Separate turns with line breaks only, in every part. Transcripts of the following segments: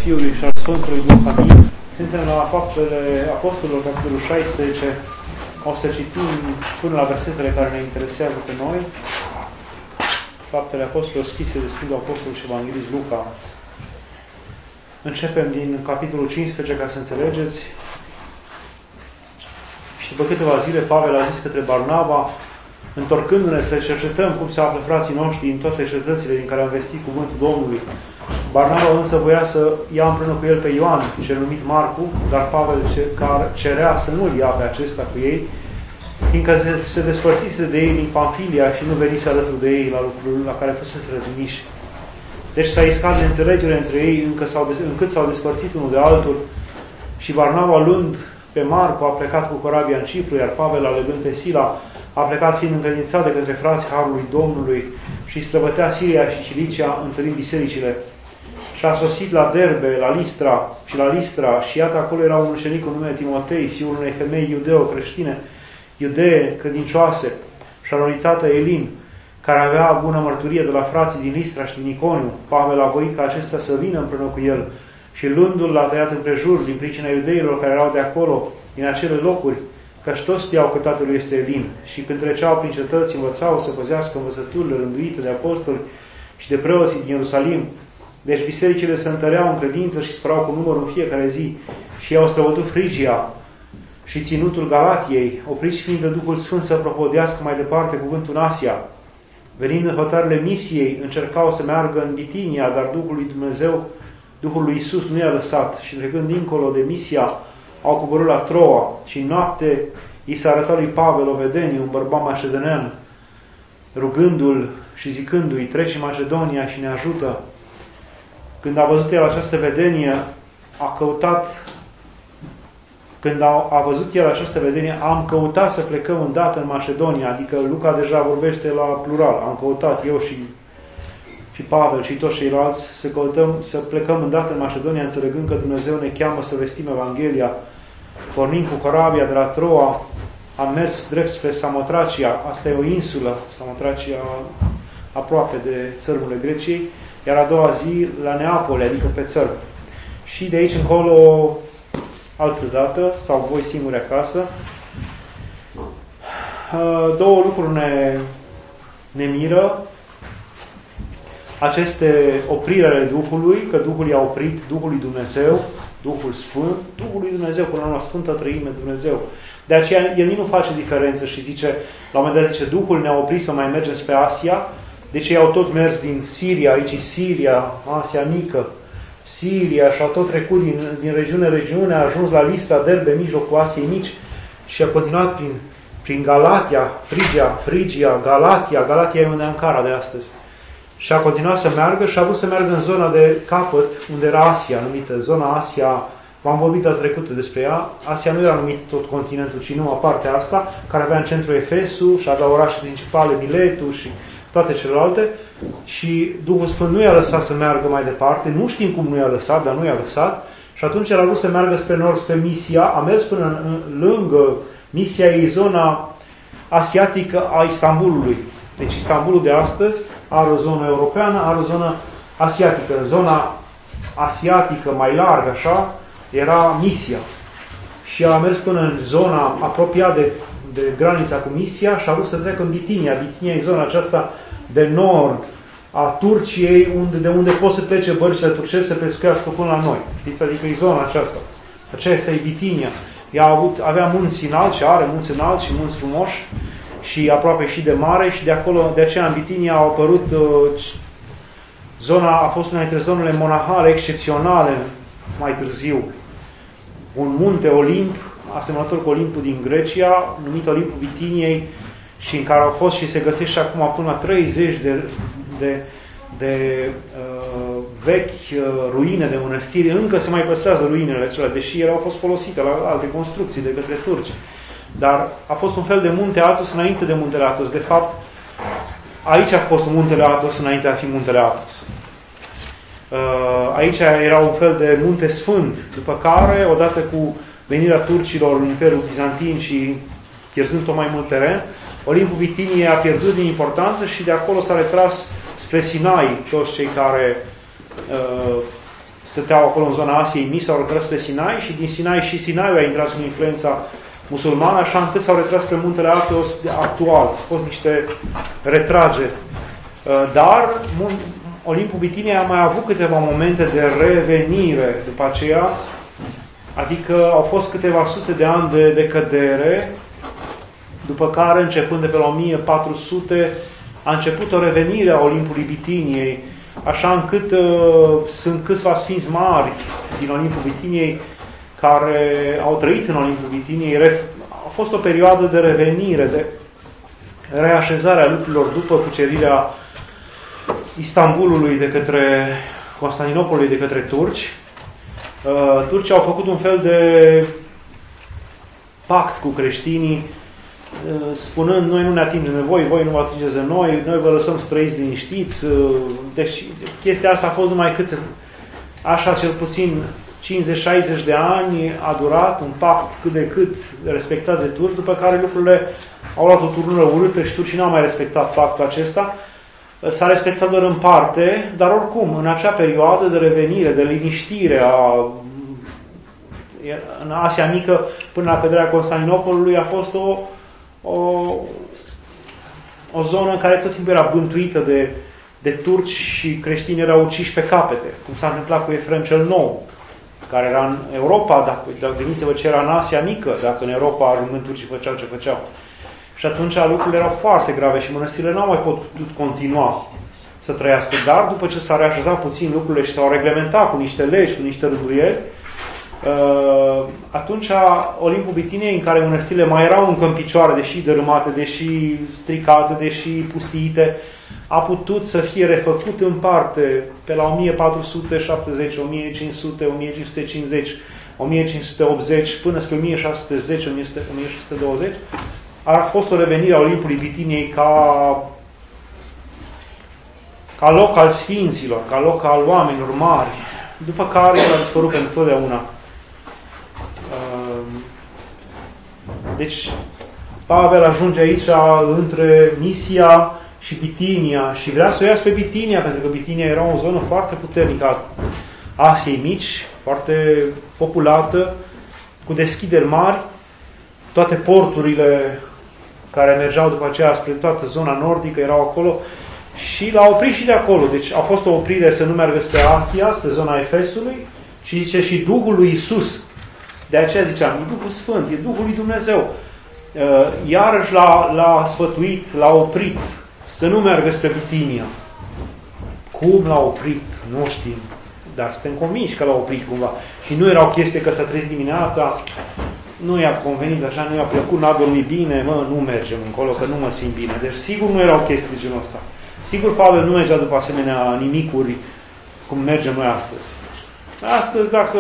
Fiului și al Sfântului Duh. Amin. Suntem la Faptele Apostolilor, capitolul 16. O să citim până la versetele care ne interesează pe noi. Faptele Apostolilor scrise de Sfântul Apostol și Evanghelist Luca. Începem din capitolul 15 ca să înțelegeți. Și după câteva zile, Pavel a zis către Barnaba, întorcându-ne să cercetăm cum se află frații noștri în toate cetățile din care am vestit cuvântul Domnului. Barnaba însă voia să ia împreună cu el pe Ioan, cel numit Marcu, dar Pavel cerea să nu-l ia pe acesta cu ei, fiindcă se despărțise de ei din Pamfilia și nu venise alături de ei la lucrul la care fusese răzuniși. Deci s-a iscat de înțelegere între ei încât s-au despărțit unul de altul și Barnaba, luând pe Marcu, a plecat cu corabia în Cipru, iar Pavel, alegând pe Sila, a plecat fiind încredințat de către frații Harului Domnului și străbătea Siria și Cilicia, întâlnind bisericile. Și a sosit la Derbe, la Listra, și iată acolo era un ucenic cu nume Timotei, fiul unei femei iudeo-creștine, iudee credincioase, și aronitată Elin, care avea bună mărturie de la frații din Listra și din Iconiu. Pavel a voit ca acesta să vină împreună cu el și luându-l l-a tăiat împrejur din pricina iudeilor care erau de acolo, din acele locuri, căci toți știau că tatălui este Elin. Și când treceau prin cetăți, învățau să păzească învățăturile rânduite de apostoli și de preoții din Ierusalim. Deci bisericile se întăreau în credință și spărau cu numărul în fiecare zi și i-au străbătut Frigia și ținutul Galatiei, opriți fiind de Duhul Sfânt să propodească mai departe cuvântul în Asia. Venind în hotărârile misiei, încercau să meargă în Bitinia, dar Duhul lui Dumnezeu, Duhul lui Iisus nu i-a lăsat și trecând dincolo de Misia, au coborât la Troa și în noapte i s-a arătat lui Pavel o vedenie, un bărbat macedonean, rugându-l și zicându-i, treci în Macedonia și ne ajută. Când a văzut el această vedenie, am căutat să plecăm îndată în Macedonia, adică Luca deja vorbește la plural, am căutat eu și Pavel și toți ceilalți să plecăm îndată în Macedonia, înțelegând că Dumnezeu ne cheamă să vestim Evanghelia. Pornind cu corabia de la Troa, am mers drept spre Samotracia, asta e o insulă, Samotracia aproape de țărmurile Greciei, iar a doua zi la Neapole, adică pe țărm. Și de aici încolo, altă dată, sau voi singuri acasă, două lucruri ne miră. Aceste opriri ale Duhului, că Duhul i-a oprit, Duhul lui Dumnezeu, Duhul Sfânt, Duhul lui Dumnezeu, cu la Sfântă Trăime Dumnezeu. De aceea el nu face diferență și zice, la un moment dat zice, Duhul ne-a oprit să mai mergem spre Asia, deci ei au tot mers din Siria, aici e Siria, Asia Mică, Siria, și au tot trecut din regiune, a ajuns la Listra, Derbe, mijlocul Asiei Mici și a continuat prin Galatia, Frigia, Galatia e unde e Ankara de astăzi. Și a continuat să meargă și a vrut să meargă în zona de capăt, unde era Asia, numită zona Asia. V-am vorbit data trecută despre ea. Asia nu era numit tot continentul, ci numai partea asta, care avea în centru Efesul și avea orașe principale, Miletul și toate celelalte. Și Duhul Sfânt nu i-a lăsat să meargă mai departe. Nu știm cum nu i-a lăsat, dar nu i-a lăsat. Și atunci el a vrut să meargă spre nord, spre Misia. A mers până lângă Misia, e zona asiatică a Istanbulului. Deci Istanbulul de astăzi are o zonă europeană, are o zonă asiatică. Zona asiatică mai largă, așa, era Misia. Și a mers până în zona apropiată de granița cu Misia și a vrut să treacă în Bitinia. Bitinia e zona aceasta de nord a Turciei, de unde pot să plece bărcile turcești să pescuiască până la noi. Știți? Adică e zona aceasta. Aceasta e Bitinia. Ea avea munți înalți și are munți înalți și munți frumoși și aproape și de mare și de acolo, de aceea în Bitinia au apărut a fost una dintre zonele monahale excepționale mai târziu. Un munte Olimp, asemănător cu Olimpul din Grecia, numit Olimpul Bitiniei, și în care au fost și se găsește acum până la 30 de vechi ruine de mănăstiri. Încă se mai păstrează ruinele acelea, deși ele au fost folosite la alte construcții de către turci. Dar a fost un fel de munte Athos înainte de muntele Athos. De fapt, aici a fost muntele Athos înainte de a fi muntele Athos. Aici era un fel de munte sfânt, după care, odată cu venirea turcilor în Imperiul Bizantin și pierzând tot mai mult teren, Olimpul Bitiniei a pierdut din importanță și de acolo s-a retras spre Sinai toți cei care stăteau acolo în zona Asiei Mici, s-au retras spre Sinai și din Sinai și Sinaiul a intrat în influența musulmană, așa încât s-au retras spre muntele Athos actual. Au fost niște retrageri. Dar Olimpul Bitiniei a mai avut câteva momente de revenire după aceea, adică au fost câteva sute de ani de cădere, după care, începând de pe la 1400, a început o revenire a Olimpului Bitiniei, așa încât sunt câțiva sfinți mari din Olimpul Bitiniei care au trăit în Olimpul Bitiniei. A fost o perioadă de revenire, de reașezare a lucrurilor după cucerirea Istanbulului de către Constantinopolului de către turci. Turcii au făcut un fel de pact cu creștinii, spunând, noi nu ne atingem de voi, voi nu vă atingeți de noi, noi vă lăsăm străiți liniștiți. Deci chestia asta a fost numai cât, așa cel puțin 50-60 de ani a durat, un pact cât de cât respectat de turci, după care lucrurile au luat o turnură urâtă și turcii n-au mai respectat pactul acesta. S-a respectat doar în parte, dar oricum, în acea perioadă de revenire, de liniștire în Asia Mică, până la căderea Constantinopolului, a fost o zonă în care tot timpul era bântuită de turci și creștini erau uciși pe capete, cum s-a întâmplat cu Efrem cel Nou, care era în Europa, dacă gândiți-vă ce era în Asia Mică, dacă în Europa ajungând turcii făceau ce făceau. Și atunci lucrurile erau foarte grave și mănăstirile n-au mai putut continua să trăiască. Dar după ce s-a reașezat puțin lucrurile și s-au reglementat cu niște legi, cu niște rânduieli, atunci Olimpul Bitiniei, în care mănăstirile mai erau încă în picioare, deși dărâmate, deși stricate, deși pustiite, a putut să fie refăcut în parte pe la 1470, 1500, 1550, 1580 până spre 1610, 1620. A fost o revenire a Olimpului Bitiniei ca loc al sfinților, ca loc al oamenilor mari, după care el a dispărut pentru totdeauna. Deci Pavel ajunge aici între Misia și Bitinia și vrea să o ia spre Bitinia, pentru că Bitinia era o zonă foarte puternică a Asiei Mici, foarte populată, cu deschideri mari, toate porturile care mergeau după aceea spre toată zona nordică erau acolo și l-a oprit și de acolo. Deci a fost o oprire să nu meargă spre Asia, spre zona Efesului și zice și Duhul lui Iisus. De aceea ziceam, e Duhul Sfânt, e Duhul lui Dumnezeu. Iarăși l-a sfătuit, l-a oprit să nu meargă spre Bitinia. Cum l-a oprit? Nu știm. Dar suntem convinși că l-a oprit cumva. Și nu era o chestie că s-a trezit dimineața, nu i-a convenit așa, nu i-a plăcut, n-a dormit bine, nu mergem încolo, că nu mă simt bine. Deci sigur nu era o chestie de genul ăsta. Sigur Pavel nu mergea după asemenea nimicuri cum mergem noi astăzi. Astăzi, dacă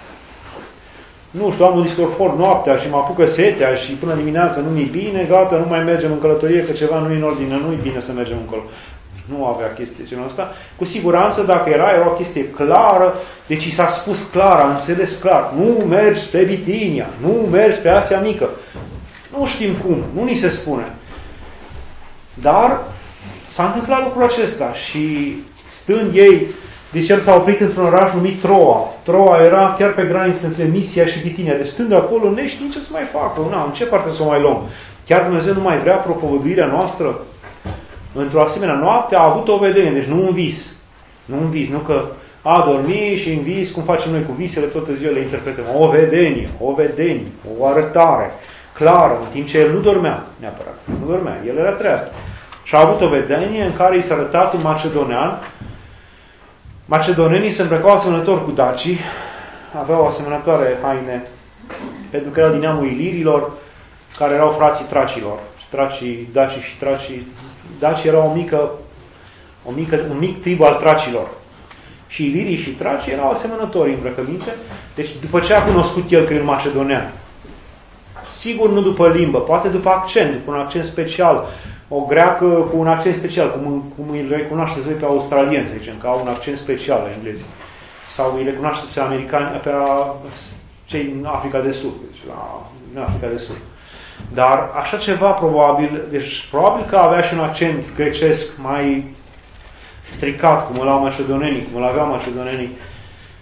nu știu, am un discorfor noaptea și mă apucă setea și până dimineața nu mi-e bine, gata, nu mai mergem în călătorie, că ceva nu e în ordine, nu e bine să mergem încolo. Nu avea chestie genul ăsta. Cu siguranță, dacă era o chestie clară, deci i s-a spus clar, a înțeles clar, nu mergi spre Bitinia, nu mergi spre Asia Mică. Nu știm cum, nu ni se spune. Dar s-a întâmplat lucrul acesta și stând ei, deci el s-a oprit într-un oraș numit Troa. Troa era chiar pe graniță între Misia și Bitinia. Deci stând acolo, nu știi ce să mai facă. În ce parte să o mai luăm? Chiar Dumnezeu nu mai vrea propovăduirea noastră? Într-o asemenea noapte a avut o vedenie, deci nu un vis. Nu un vis, nu că a dormit și în vis, cum facem noi cu visele, toate ziua le interpretăm. O vedenie, o arătare clară, în timp ce el nu dormea neapărat. Nu dormea, el era treaz. Și a avut o vedenie în care i s-a arătat un macedonean. Macedonenii se îmbrăcau asemănător cu dacii, aveau asemănătoare haine, pentru că erau din neamul ilirilor, care erau frații tracilor. Dacii și tracii. Dacii erau un mic trib al tracilor. Și ilirii și tracii erau asemănători în îmbrăcăminte. Deci după ce a cunoscut el că e un macedonean, sigur nu după limbă, poate după accent, după un accent special, o greacă cu un accent special, cum îi recunoașteți voi pe australieni, să zicem, că au un accent special la englezii. Sau îi recunoașteți pe americani, pe cei în Africa de Sud, deci în Africa de Sud. Dar așa ceva probabil, deci probabil că avea și un accent grecesc mai stricat, cum îl au macedonenii, cum îl aveau macedonenii.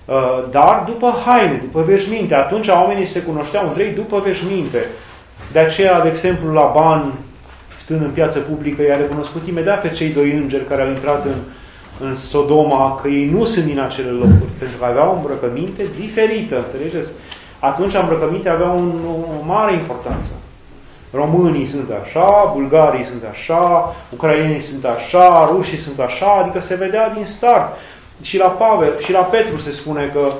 dar după haine, după veșminte. Atunci oamenii se cunoșteau între ei după veșminte. De aceea, de exemplu, Laban, stând în piață publică, i-a recunoscut imediat pe cei doi îngeri care au intrat în Sodoma, că ei nu sunt din acele locuri, pentru că aveau o îmbrăcăminte diferită, înțelegeți? Atunci îmbrăcăminte aveau o mare importanță. Românii sunt așa, bulgarii sunt așa, ucrainenii sunt așa, rușii sunt așa, adică se vedea din start. Și la Pavel, și la Petru se spune că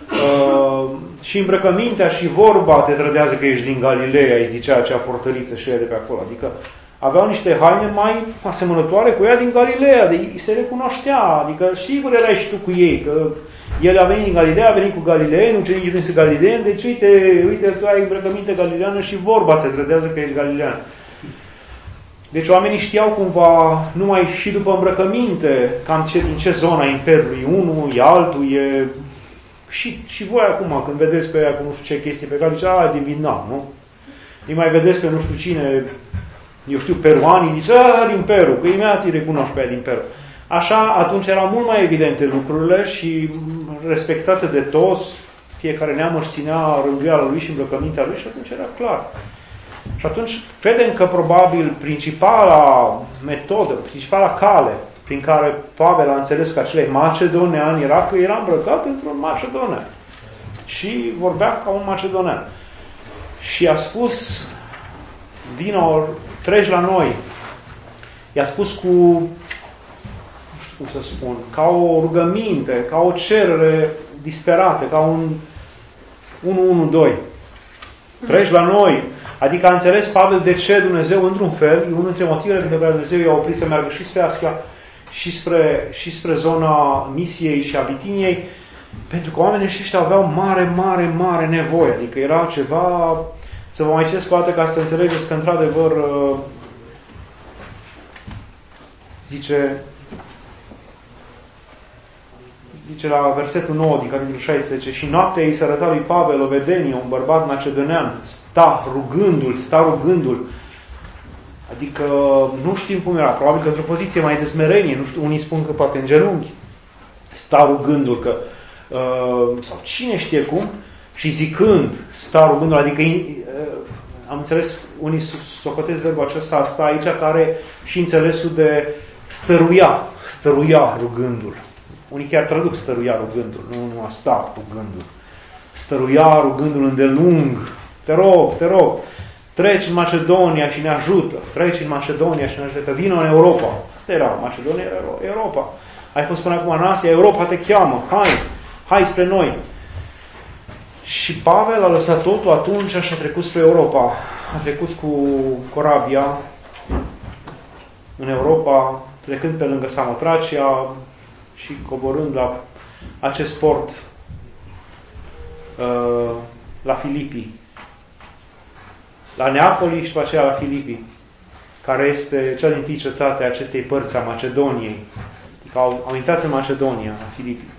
și îmbrăcămintea și vorba te trădează că ești din Galileea, îi zicea acea portăriță și de pe acolo. Adică aveau niște haine mai asemănătoare cu ea din Galileea, de îi se recunoștea, adică sigur erai și tu cu ei, că el a venit din Galileea, a venit cu Galileeni, ucenicii prinse Galileeni, deci uite, tu ai îmbrăcăminte galileană și vorba te trădează că ești galilean. Deci oamenii știau cumva, numai și după îmbrăcăminte, cam din ce zona Imperiului, unul e altul, e... Și voi acum, când vedeți pe aia cu nu știu ce chestii pe care zice, din Vietnam, nu? Îi mai vedeți pe nu știu cine, eu știu, peruanii, zice, din Peru, că imediat îi recunoști pe aia din Peru. Așa, atunci erau mult mai evidente lucrurile și respectate de toți, fiecare neam își ținea rânduiala lui și îmbrăcămintea lui și atunci era clar. Și atunci credem că probabil principala metodă, principala cale prin care Pavel a înțeles că acele macedoneani era că era îmbrăcat într-un macedonean. Și vorbea ca un macedonean. Și a spus, vino, treci la noi. I-a spus cu, nu știu cum să spun, ca o rugăminte, ca o cerere disperată, ca un 112. Treci la noi. Adică a înțeles Pavel de ce Dumnezeu, într-un fel, unul dintre motivele pentru care Dumnezeu i-a oprit să meargă și spre Asia și spre zona Misiei și a Bitiniei, pentru că oamenii ăștia aveau mare nevoie. Adică era ceva, să vă mai citesc o dată ca să înțelegeți că într-adevăr zice la versetul 9 din capitolul 16, și noaptea îi se arăta lui Pavel o vedenie, un bărbat macedonean, sta rugându-l. Adică nu știm cum era, probabil că într-o poziție mai de smerenie, nu știu, unii spun că poate în genunchi, sta rugându-l, că, sau cine știe cum, și zicând, sta rugându-l, adică am înțeles, unii socotesc verbul acesta, asta aici, care și înțelesul de stăruia rugându-l. Unii chiar traduc stăruia rugându-l, nu a sta rugându-l. Stăruia rugându-l îndelung. Te rog, treci în Macedonia și ne ajută. Că vină în Europa. Asta era, Macedonia era Europa. Ai fost până acum în Asia, Europa te cheamă. Hai spre noi. Și Pavel a lăsat totul atunci și a trecut spre Europa. A trecut cu corabia în Europa, trecând pe lângă Samotracia și coborând la acest port la Filipii. La Neapoli și după aceea la Filipii, care este cea din tâi cetate a acestei părți a Macedoniei. Au intrat în Macedonia, la Filipii.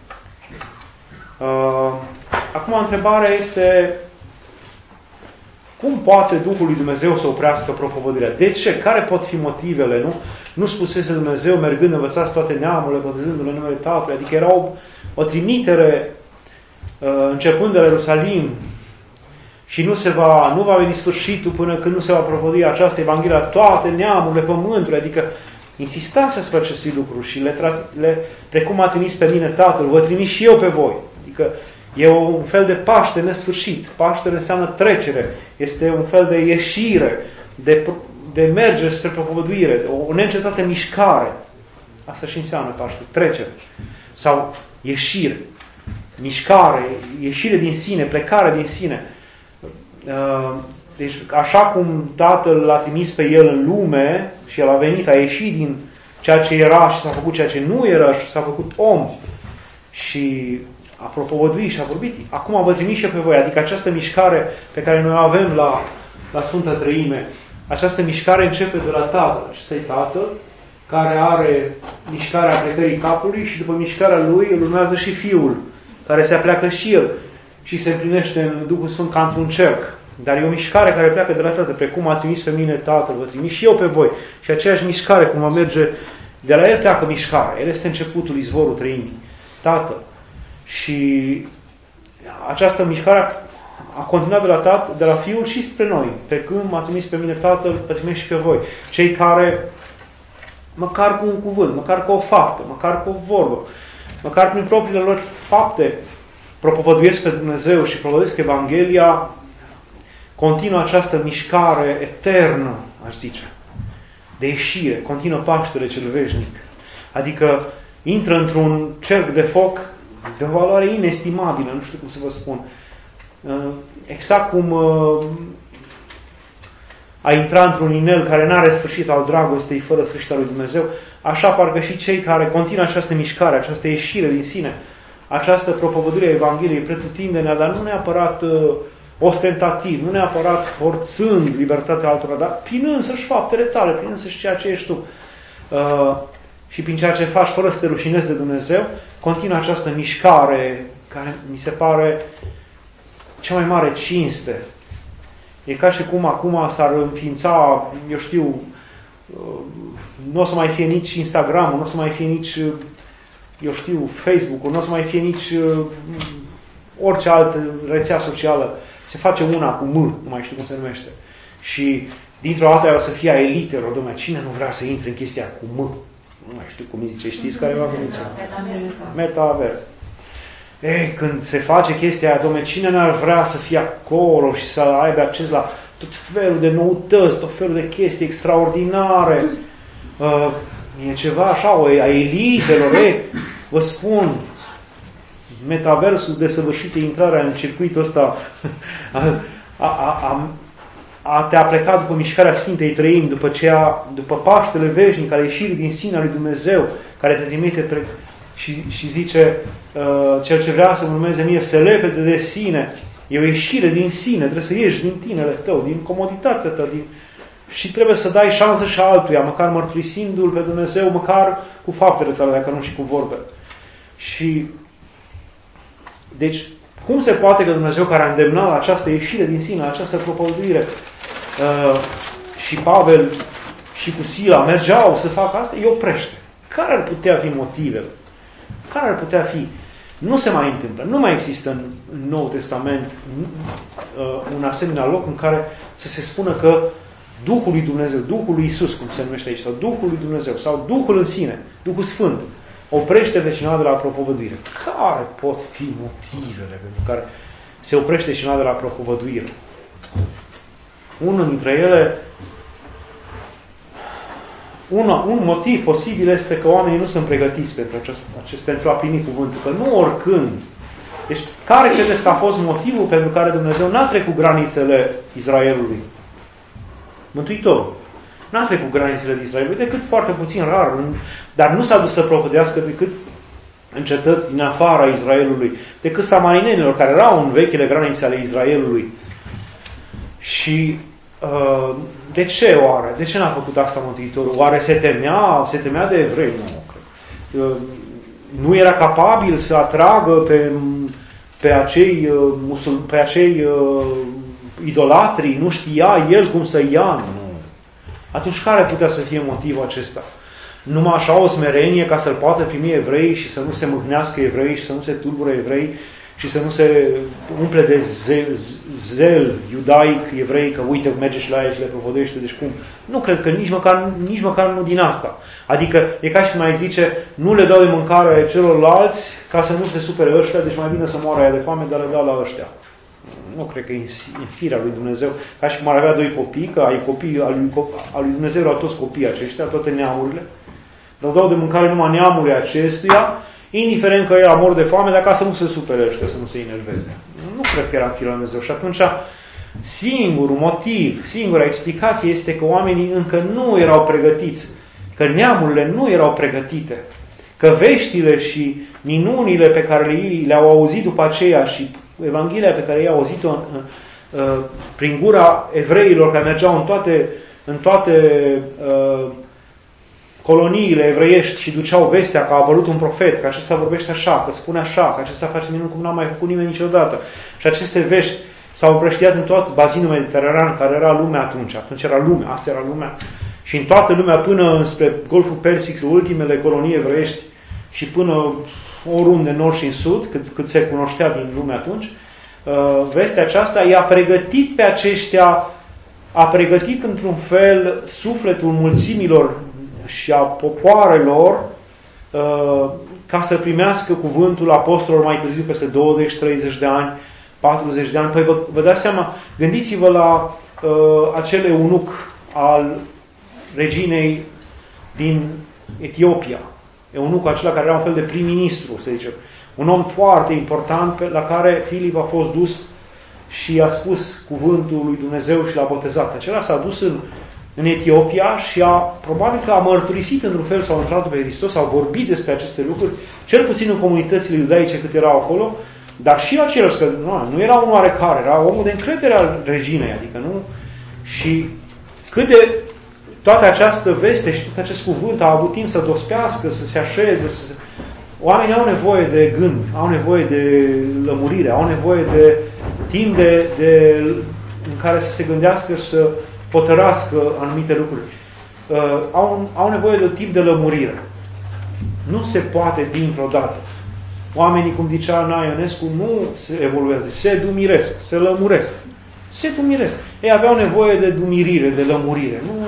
Acum întrebarea este: cum poate Duhul lui Dumnezeu să oprească propovăduirea? De ce? Care pot fi motivele? Nu spusese Dumnezeu, mergând, învățați toate neamurile, botezându-le în numele Tatălui. Adică era o trimitere începând de la Ierusalim și nu va veni sfârșitul până când nu se va propovădui această Evanghelie la toate neamurile pământului. Adică insistați asupra acestui lucru și precum a trimis pe mine Tatăl, vă trimis și eu pe voi. Adică e un fel de Paște nesfârșit. Paștele înseamnă trecere. Este un fel de ieșire, de mergere spre propovăduire, o neîncetată mișcare. Asta și înseamnă Paște, trecere. Sau ieșire, mișcare, ieșire din sine, plecare din sine. Deci, așa cum Tatăl l-a trimis pe El în lume și El a venit, a ieșit din ceea ce era și s-a făcut ceea ce nu era și s-a făcut om și a propovăduit și a vorbit. Acum vă trimis și pe voi. Adică această mișcare pe care noi o avem la Sfânta Treime, această mișcare începe de la Tatăl. Acesta e Tatăl care are mișcarea plecării capului și după mișcarea Lui îl urmează și Fiul, care se apleacă și El și se împlinește în Duhul Sfânt ca într-un cerc. Dar e o mișcare care pleacă de la Tatăl. Precum a trimis pe mine Tatăl, vă trimis și eu pe voi. Și aceeași mișcare, cum va merge, de la El pleacă mișcarea. El este începutul, izvorul trăimii. Tatăl. Și această mișcare a continuat de la Fiul și spre noi. Pe când m-a trimis pe mine Tatăl, mă trimis și pe voi. Cei care, măcar cu un cuvânt, măcar cu o faptă, măcar cu o vorbă, măcar prin propriile lor fapte, propovăduiesc pe Dumnezeu și propovăduiesc Evanghelia, continuă această mișcare eternă, aș zice, de ieșire, continuă Paștele cel veșnic. Adică intră într-un cerc de foc de o valoare inestimabilă, nu știu cum să vă spun. Exact cum a intrat într-un inel care n-are sfârșit al dragostei fără sfârșit al lui Dumnezeu, așa parcă și cei care continuă această mișcare, această ieșire din sine, această propovădure a Evangheliei pretutindene, dar nu neapărat ostentativ, nu neapărat forțând libertatea altora, dar prin însăși faptele tale, prin însăși ceea ce ești tu și prin ceea ce faci fără să te rușinezi de Dumnezeu, continuă această mișcare care mi se pare cea mai mare cinste. E ca și cum acum s-ar înființa, eu știu, nu o să mai fie nici Instagram, nu o să mai fie nici, eu știu, Facebook, nu o să mai fie nici orice altă rețea socială. Se face una cu M, nu mai știu cum se numește. Și dintr-o dată o să fie a elitelor, dom'le, cine nu vrea să intre în chestia cu M? Nu mai știu cum îi zice, știți care va veni? Metavers. Ei, când se face chestia aia, dom'le, cine n-ar vrea să fie acolo și să aibă acces la tot felul de noutăți, tot felul de chestii extraordinare. E ceva așa, a elitelor, vă spun, metaversul desăvârșit, intrarea în circuitul ăsta te-a plecat după mișcarea Sfintei Trăimi, după Paștele veșnic al ieșirii din sine a lui Dumnezeu, care te trimite și zice, cel ce vrea să mă urmeze mie se lepede de sine. E o ieșire din sine, trebuie să ieși din tinele tău, din comoditatea ta, și trebuie să dai șansă și altuia, măcar mărturisindu-L pe Dumnezeu, măcar cu faptele tale, dacă nu și cu vorbe. Și deci, cum se poate că Dumnezeu, care a îndemnat la această ieșire din sine, la această propovăduire, și Pavel și cu Sila mergeau să facă asta, îi oprește. Care ar putea fi motivele? Care ar putea fi? Nu se mai întâmplă. Nu mai există în Noul Testament un asemenea loc în care să se spună că Duhul lui Dumnezeu, Duhul lui Iisus, cum se numește aici, sau Duhul lui Dumnezeu, sau Duhul în sine, Duhul Sfânt, oprește pe cineva de la propovăduire. Care pot fi motivele pentru care se oprește cineva de la propovăduire? Unul dintre ele, un motiv posibil este că oamenii nu sunt pregătiți pentru a primi cuvântul, că nu oricând. Deci, care credeți că a fost motivul pentru care Dumnezeu n-a trecut granițele Israelului? Mântuitorul. N-a trecut granițele Israelului, decât foarte puțin rar, dar nu s-a dus să propovădească decât în cetăți din afara Israelului, decât samarinenilor care erau în vechile granițe ale Israelului. Și de ce oare? De ce n-a făcut asta Mântuitorul? Oare se temea de evrei? Nu. Nu era capabil să atragă pe acei idolatrii? Nu știa el cum să ia? Nu. Atunci care putea să fie motivul acesta? Numai așa o smerenie ca să-l poată primi evrei și să nu se mâhnească evrei și să nu se tulbure evrei și să nu se umple de zel iudaic evrei, că uite, merge și la ei și le propovăduiește, deci cum? Nu cred că nici măcar nu din asta. Adică e ca și mai zice, nu le dau de mâncare celorlalți ca să nu se supere ăștia, deci mai bine să moară aia de foame, dar le dau la ăștia. Nu cred că e în firea lui Dumnezeu. Ca și cum ar avea doi copii, că ai copii, al lui Dumnezeu erau toți copiii aceștia, toate neamurile. Dar dau de mâncare numai neamurile acestuia, indiferent că era mor de foame, dar ca să nu se supere ăștia, să nu se enerveze. Nu cred că era în firea lui Dumnezeu. Și atunci, singurul motiv, singura explicație este că oamenii încă nu erau pregătiți, că neamurile nu erau pregătite, că veștile și minunile pe care le-au auzit după aceea și Evanghelia pe care i-au auzit-o prin gura evreilor care mergeau în toate coloniile evreiești și duceau vestea că a apărut un profet, că acesta vorbește așa, că spune așa, că acesta face minuni cum n-a mai făcut nimeni niciodată. Și aceste vești s-au împrăștiat în tot bazinul mediteranean, care era lumea atunci. Atunci era lumea, asta era lumea. Și în toată lumea, până spre Golful Persic, ultimele colonii evreiești, și până oriunde, în nord și în sud, cât se cunoștea din lume atunci, vestea aceasta i-a pregătit pe aceștia, a pregătit într-un fel sufletul mulțimilor și a popoarelor ca să primească cuvântul apostolilor mai târziu, peste 20-30 de ani, 40 de ani. Păi vă dați seama, gândiți-vă la acel eunuc al reginei din Etiopia. Eunucul acela care era un fel de prim-ministru, să zicem. Un om foarte important la care Filip a fost dus și a spus cuvântul lui Dumnezeu și l-a botezat. Acela s-a dus în Etiopia și probabil că a mărturisit într-un fel sau într-altul pe Hristos, au vorbit despre aceste lucruri, cel puțin în comunitățile iudaice cât erau acolo, dar și același că nu era un oarecare, era omul de încredere al reginei, adică nu? Și cât de toată această veste și tot acest cuvânt a avut timp să dospească, să se așeze, oamenii au nevoie de gând, au nevoie de lămurire, au nevoie de timp în care să se gândească și să potărască anumite lucruri. Au nevoie de timp de lămurire. Nu se poate dintr-o dată. Oamenii, cum zicea Nae Ionescu, nu se evoluează, se dumiresc, se lămuresc. Se dumiresc. Ei aveau nevoie de dumirire, de lămurire. Nu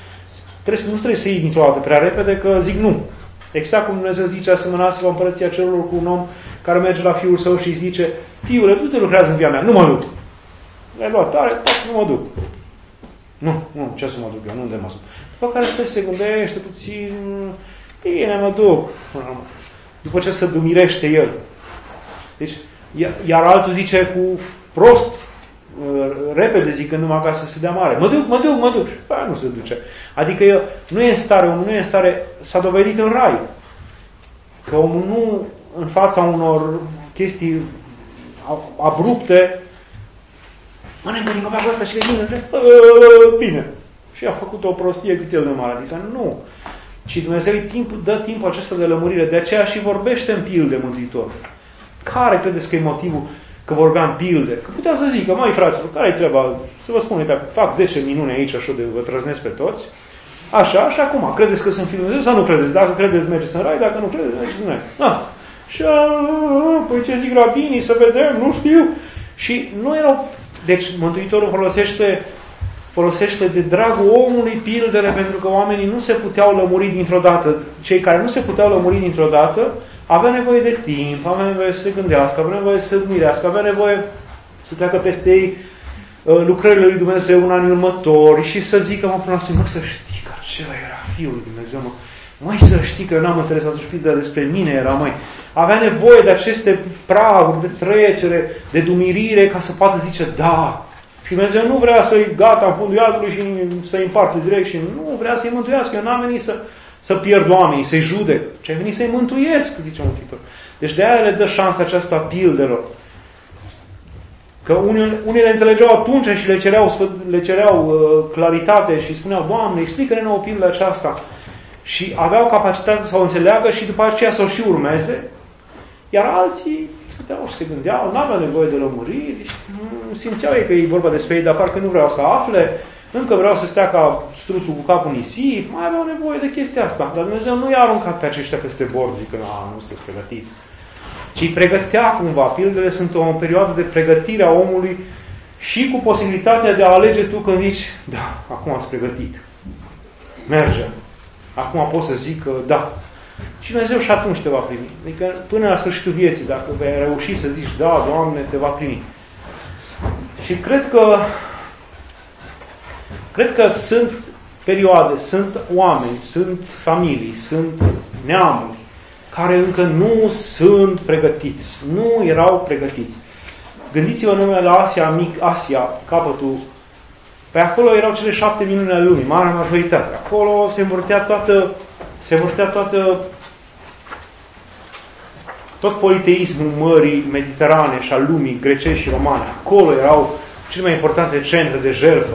trebuie să iei dintr-o dată prea repede, că zic nu. Exact cum Dumnezeu zice, asemănați-vă împărăția cerurilor cu un om care merge la fiul său și îi zice: fiule, du-te lucrează în via mea, nu mă duc. Le-ai luat tare, nu mă duc. Nu, ce să mă duc eu, nu unde mă duc. După care stai, se gândește puțin, bine, mă duc. După ce se dumirește el. Deci, iar altul zice cu prost, repede zicând numai ca să se dea mare. Mă duc. Ba, nu se duce. Adică el nu e în stare, omul nu e în stare, s-a dovedit în rai. Că omul nu, în fața unor chestii abrupte, mănâncă din copac ăsta și le vine, bine. Și a făcut o prostie cât el de mare. Adică nu. Și Dumnezeu dă timpul acesta de lămurire. De aceea și vorbește în pilde Mântuitor. Care credeți că e motivul că vorbeam pilde? Că putea să zică, măi fraților, care-i treaba? Să vă spun, uite, fac 10 minuni aici, așa de vă trăznesc pe toți. Așa, și acum, credeți că sunt Fiul lui Dumnezeu sau nu credeți? Dacă credeți, mergeți în rai, dacă nu credeți, mergeți în rai. Și, păi ce zic rabinii, să vedem, nu știu. Și nu erau... Deci, Mântuitorul folosește de dragul omului pildele, pentru că oamenii nu se puteau lămuri dintr-o dată. Cei care nu se puteau lămuri dintr-o dată aveau nevoie de timp, aveau nevoie să se gândească, aveau nevoie să se mirească, aveau nevoie să treacă peste ei lucrările lui Dumnezeu în anii următori și să zică, mă, să știi că acela era Fiul lui Dumnezeu, măi, să știi că eu n-am înțeles atunci pildă despre mine era, măi. Avea nevoie de aceste praguri de trecere, de dumirire, ca să poată zice da. Și Dumnezeu nu vrea să-i gata în fundul iadului și să-i împarte direct și nu vrea să-i mântuiască. Eu n-am venit să pierd oamenii, să-i judec, ci am venit să-i mântuiesc, zice Mântuitor. Deci de aia le dă șansa aceasta pildelor. Că unii le înțelegeau atunci și le cereau claritate și spuneau, Doamne, explică-ne nouă pildele aceasta. Și aveau capacitatea să o înțeleagă și după aceea să o și urmeze. Iar alții stăteau și se gândeau, n-aveau nevoie de lămuriri, simțeau ei că e vorba despre ei, dar parcă nu vreau să afle, încă vreau să stea ca struțul cu capul nisip, mai aveau nevoie de chestia asta. Dar Dumnezeu nu i-a aruncat pe aceștia peste bord, zică, nu sunteți pregătiți. Ci îi pregătea cumva. Pildele sunt o perioadă de pregătire a omului și cu posibilitatea de a alege tu când zici, da, acum ați pregătit. Mergem. Acum pot să zic că da. Și Dumnezeu și atunci te va primi. Adică până la sfârșitul vieții, dacă vei reuși să zici da, Doamne, te va primi. Și cred că sunt perioade, sunt oameni, sunt familii, sunt neamuri care încă nu sunt pregătiți. Nu erau pregătiți. Gândiți-vă numai la Asia, capătul. Pe acolo erau cele 7 minuni ale lumii, marea majoritate. Acolo se învârtea tot politeismul mării mediterane și al lumii grecești și romane. Acolo erau cele mai importante centre de jertfă.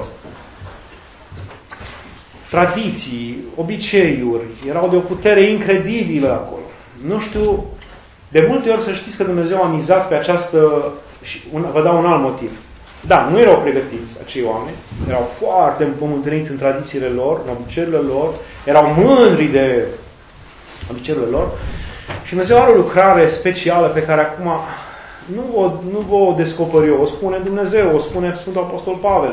Tradiții, obiceiuri, erau de o putere incredibilă acolo. Nu știu, de multe ori să știți că Dumnezeu a mizat pe această, și vă dau un alt motiv. Da, nu erau pregătiți acei oameni, erau foarte împământeniți în tradițiile lor, în obiceiurile lor, erau mândri de obiceiurile lor Și Dumnezeu are o lucrare specială pe care acum nu vă descoper eu, o spune Dumnezeu, o spune Sfântul Apostol Pavel.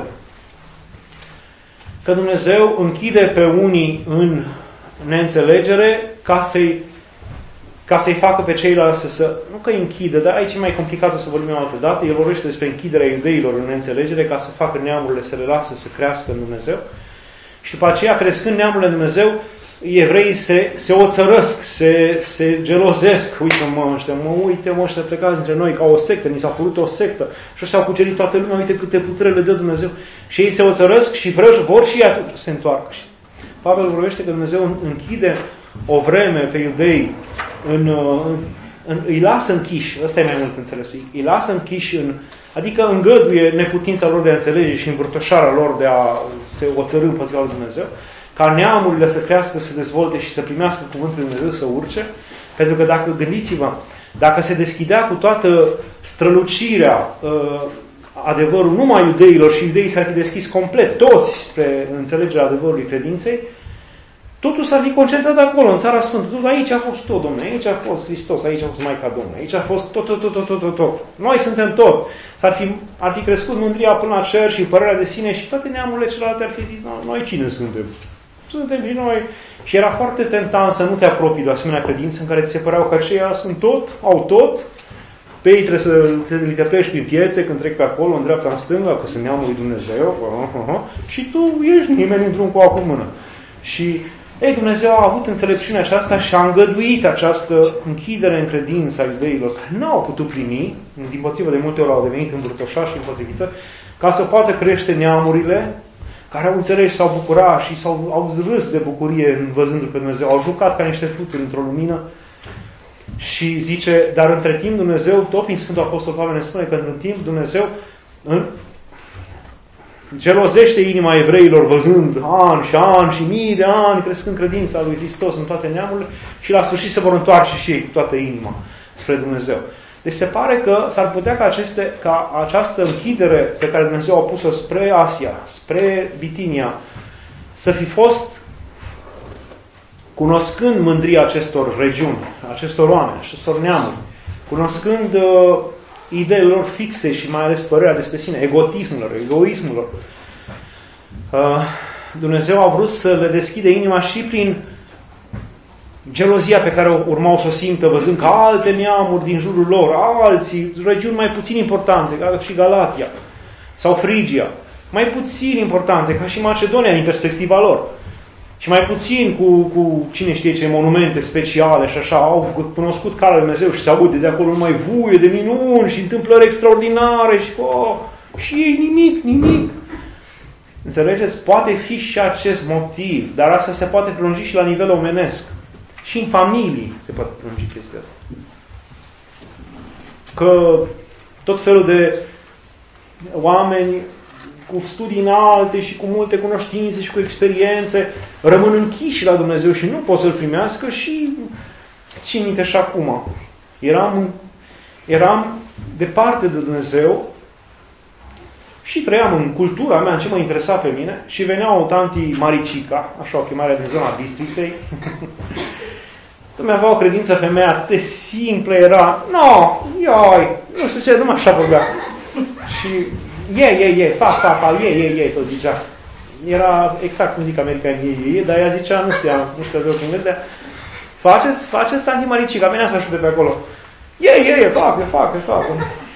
Că Dumnezeu închide pe unii în neînțelegere ca să-i facă pe ceilalți nu că îi închide, dar aici e mai complicat, o să vorbim altă dată. El vorbește despre închiderea iudeilor în neînțelegere ca să facă neamurile să le lasă să crească în Dumnezeu. Și după aceea, crescând neamurile în Dumnezeu, evreii se oțărăsc, se gelozesc. Uite-mă, ăștia plecați dintre noi ca o sectă, ni s-a părut o sectă. Și ăștia au cucerit toată lumea, uite câte putere le dă Dumnezeu. Și ei se oțărăsc și vor și ei să se întoarcă. Pavel vorbește că Dumnezeu închide o vreme pe iudei, îi lasă închiși, ăsta e mai mult înțelesul, îi lasă închiși, adică îngăduie neputința lor de a înțelege și învârtoșarea lor de a se oțărî împotriva lui Dumnezeu, ca neamurile să crească, să se dezvolte și să primească cuvântul lui Dumnezeu, să urce, pentru că gândiți-vă, dacă se deschidea cu toată strălucirea adevărul numai iudeilor și iudeii s-ar fi deschis complet, toți, spre înțelegerea adevărului credinței, totul s-ar fi concentrat acolo, în Țara Sfântă. Aici a fost tot, Domnule, aici a fost Hristos, aici a fost Maica Domnului, aici a fost tot. Noi suntem tot. Ar fi crescut mândria până la cer și părerea de sine și toate neamurile celelalte ar fi zis, noi cine suntem? Suntem și noi. Și era foarte tentant să nu te apropii de o asemenea credință în care ți se păreau că aceia sunt tot, au tot. Pe ei trebuie să te pleci prin piețe când trec pe acolo, în dreapta, în stânga, că sunt neamul lui Dumnezeu. Și tu ești nimeni într-un cu acum mână. Și Dumnezeu a avut înțelepciunea aceasta și a îngăduit această închidere în credința iudeilor, care nu au putut primi, dimpotrivă de multe ori au devenit îmbrătoșați și împotrivită, ca să poată crește neamurile care au înțeles și s-au bucurat și au râs de bucurie văzându-L pe Dumnezeu, au jucat ca niște fluturi într-o lumină. Și zice, dar între timp Dumnezeu, tot prin Sfântul Apostol Pavel ne spune că între timp Dumnezeu gelozește inima evreilor văzând ani și ani și mii de ani crescând credința lui Hristos în toate neamurile și la sfârșit se vor întoarce și ei cu toată inima spre Dumnezeu. Deci se pare că s-ar putea ca această închidere pe care Dumnezeu a pus-o spre Asia, spre Bitinia, să fi fost, cunoscând mândria acestor regiuni, acestor oameni, acestor neamuri, cunoscând ideile lor fixe și mai ales părerea despre sine, egoismul lor, Dumnezeu a vrut să le deschide inima și prin gelozia pe care urmau să o simtă văzând că alte neamuri din jurul lor, alții, regiuni mai puțin importante, ca și Galatia sau Frigia, mai puțin importante, ca și Macedonia din perspectiva lor. Și mai puțin cu cine știe ce monumente speciale și așa, au cunoscut calea lui Dumnezeu și se aude de acolo numai vuie de minuni și întâmplări extraordinare și ei nimic. Înțelegeți? Poate fi și acest motiv, dar asta se poate prelungi și la nivel omenesc. Și în familii se poate prelungi chestia asta. Că tot felul de oameni cu studii înalte și cu multe cunoștințe și cu experiențe rămân închiși la Dumnezeu și nu pot să-L primească și țin minte și acum. Eram departe de Dumnezeu și trăiam în cultura mea, în ce mă interesa pe mine, și venea o tanti Maricica, așa o chemare din zona Bistriței. Avea o credință femeia atât de simplă, era, nu știu ce, numai așa vorbea. Și e, tot zicea. Era exact cum zic americani, dar ea zicea, nu știu eu cum vedea, faceți tanti Maricica, venea să ajute pe acolo. Fac.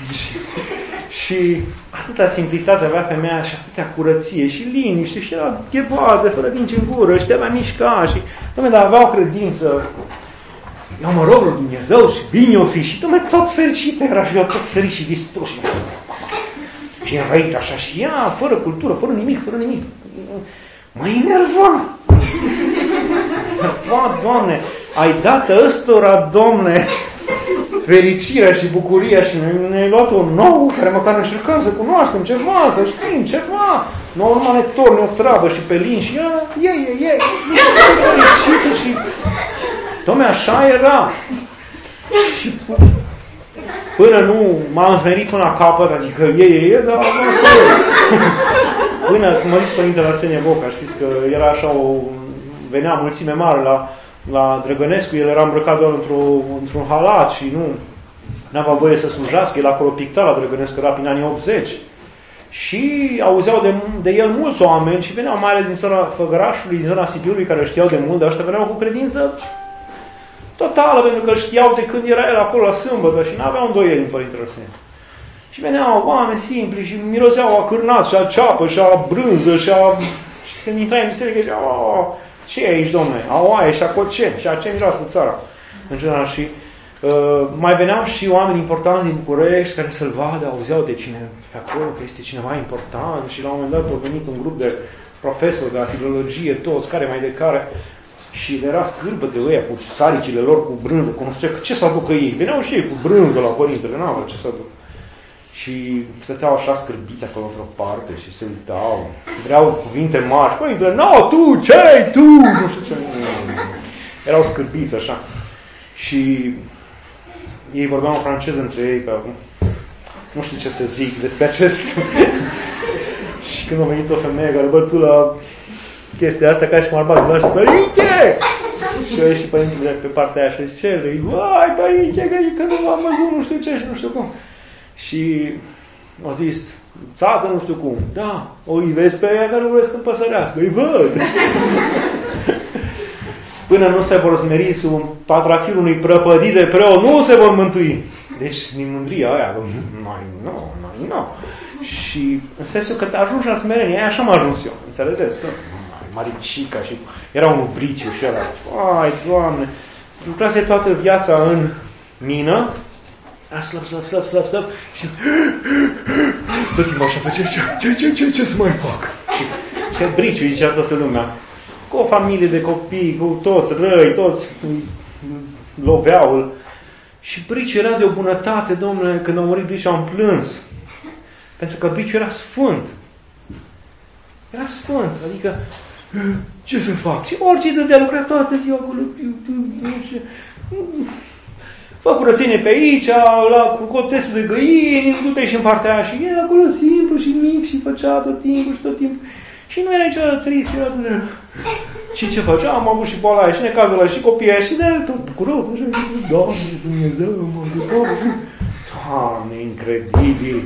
Și atâta simplitate avea femeia și atâtea curăție și liniște și era ghebază, fără dinci în gură și te avea mișca și, dar avea o credință. Eu mă rog lui Dumnezeu și bine o fi și tot fericită era și eu tot ferit și distrus. Și înrăit așa și ea, fără cultură, fără nimic. Mă enerva. Doamne, ai dat ăstora, Domne, fericirea și bucuria și ne-ai luat un nou care măcar încercăm să cunoaștem ceva, să știm ceva. Nu, urma ne torne o travă și pe lin și ea, fericită și... Doamne, așa era. Și până nu m-am zmerit până la capăt, adică dar până, cum a zis Părintele Arsenie Boca, știți că era așa venea mulțime mare la la Drăgănescu, el era îmbrăcat doar într-un halat și nu avea voie să slujească, el acolo picta la Drăgănescu, era prin anii 80. Și auzeau de el mulți oameni și veneau mai ales din zona Făgărașului, din zona Sibiului, care știau de mult, dar ăștia veneau cu credință totală, pentru că îl știau de când era el acolo la sâmbătă și n-aveau îndoieli în Părintele Răsănet. Și veneau oameni simpli și miroseau a cârnat și a ceapă și a brânză și când intrai în biserică ziceau, ce e aici, domne? A oaie și a cocen și a ce miroasă țara. În general și mai veneau și oameni importanți din București care să-l vadă, auzeau de cine pe acolo, că este cineva important și la un moment dat au venit un grup de profesori de la filologie, toți, care mai de care, și era scârbă de ăia cu saricile lor, cu brânză, cu nu știu ce să aducă ei. Veneau și ei cu brânză la Părintele, n-au ce să aducă. Și stăteau așa scârbiți acolo într-o parte și se uitau. Vreau cuvinte mari. Părintele, tu, ce-ai tu? Nu știu ce. Erau scârbiți așa. Și ei vorbeau în franceză între ei, că nu știu ce să zic despre acest. Și când a venit o femeie care bătu la chestia asta, ca și cum ar bate, și Părinte! Și eu ieși Părintele pe partea aia și zice, vai, Părinte, că nu m-am văzut, nu știu ce și nu știu cum. Și a zis, țață nu știu cum. Da, o vezi pe ea care nu vezi când păsărească, îi văd. Până nu se vor smeri sub patrafilul unui prăpădit de preot, nu se vor mântui. Deci, din mândria aia, nu. Și în sensul că te ajungi la smerenie, aia așa am ajuns eu. Înțelegeți? Că Maricica și era un Briciu și ăla. Ai, Doamne, lucrase toată viața în mină, slăb și tot timpul așa face ce să mai fac? Și Briciu, zicea toată lumea, cu o familie de copii, cu toți răi, toți loveau. Și Briciu era de o bunătate, domnule, când a murit Briciu am plâns. Pentru că Briciu era sfânt. Era sfânt, adică ce să fac? Și orice dădea lucra toată ziua acolo, fă curățenie pe aici, cu cotestul de găini, du-te și în partea aia. Și el acolo simplu și mic și făcea tot timpul. Și nu era niciodată trist, era de... Și ce făcea? Am avut și boala aia, și necazul ăla, și copiii aia, și de el tot bucuros, așa, Doamne, Dumnezeu, mă duc, Doamne, incredibil!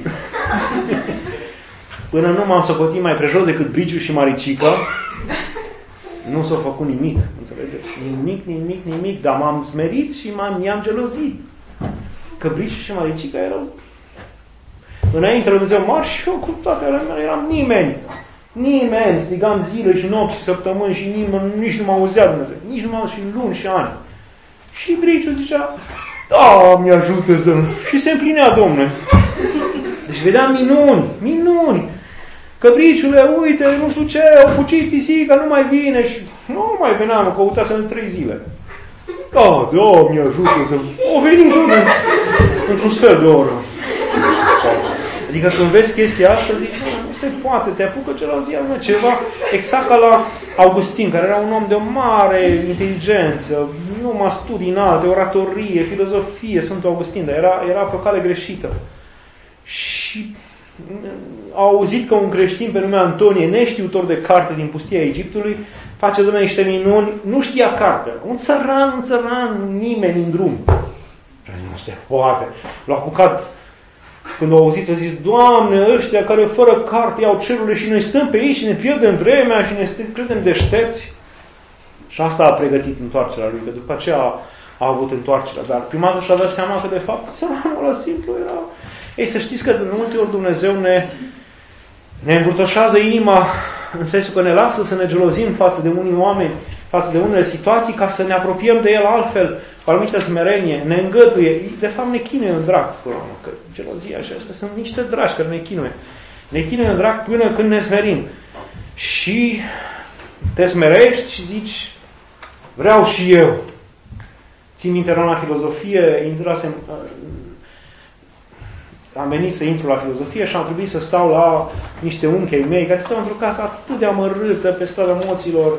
Până nu m-am socotit mai prejos decât Briciu și Maricica, nu s-a făcut nimic, înțelegeți? Nimic, dar m-am smerit și i-am gelozit. Că Briciu și Maricica erau înainte lui Dumnezeu mari și eu cu toate alea eram nimeni, strigam zile și nopți și săptămâni și nimeni, nici nu mă auzea Dumnezeu, nici nu mă auzea și luni și ani. Și Briciu zicea, Doamne ajută să... Și se împlinea, Domnule. Deci vedeam minuni. Că Briciule, uite, nu știu ce, au fugit pisica, nu mai vine și nu mai venea, mă căutasem în 3 zile. Da, Doamne ajută să... O venit, Domnule, într-un sfert de oră. Adică când vezi chestia asta, zici, nu se poate, te apucă celălalt zi, ceva exact ca la Augustin, care era un om de o mare inteligență, numai studii înalte, oratorie, filozofie, Sfântul Augustin, dar era pe o cale greșită. Și au auzit că un creștin pe nume Antonie, neștiutor de carte din pustia Egiptului, face, Dumnezeu, niște minuni, nu știa cartea. Un țăran, nimeni în drum. Nu se poate. L-a apucat. Când au auzit, a zis, Doamne, ăștia care fără carte iau cerurile și noi stăm pe ei și ne pierdem vremea și ne credem deștepți. Și asta a pregătit întoarcerea lui, că după aceea a avut întoarcerea. Dar prima dată și-a dat seama că, de fapt, săranul ăla simplu era... Ei, să știți că de multe ori Dumnezeu ne îmbrutășează inima în sensul că ne lasă să ne gelozim față de unii oameni, față de unele situații, ca să ne apropiem de El altfel, cu anumită smerenie, ne îngăduie. De fapt ne chinuie în drac, că gelozia și astea sunt niște dragi care ne chinuie. Ne chinuie în drac până când ne smerim. Și te smerești și zici, vreau și eu. Țin minte, la filozofie, am venit să intru la filozofie și am trebuit să stau la niște unchi ai mei care stau într-o casă atât de amărâtă pe strada Moților,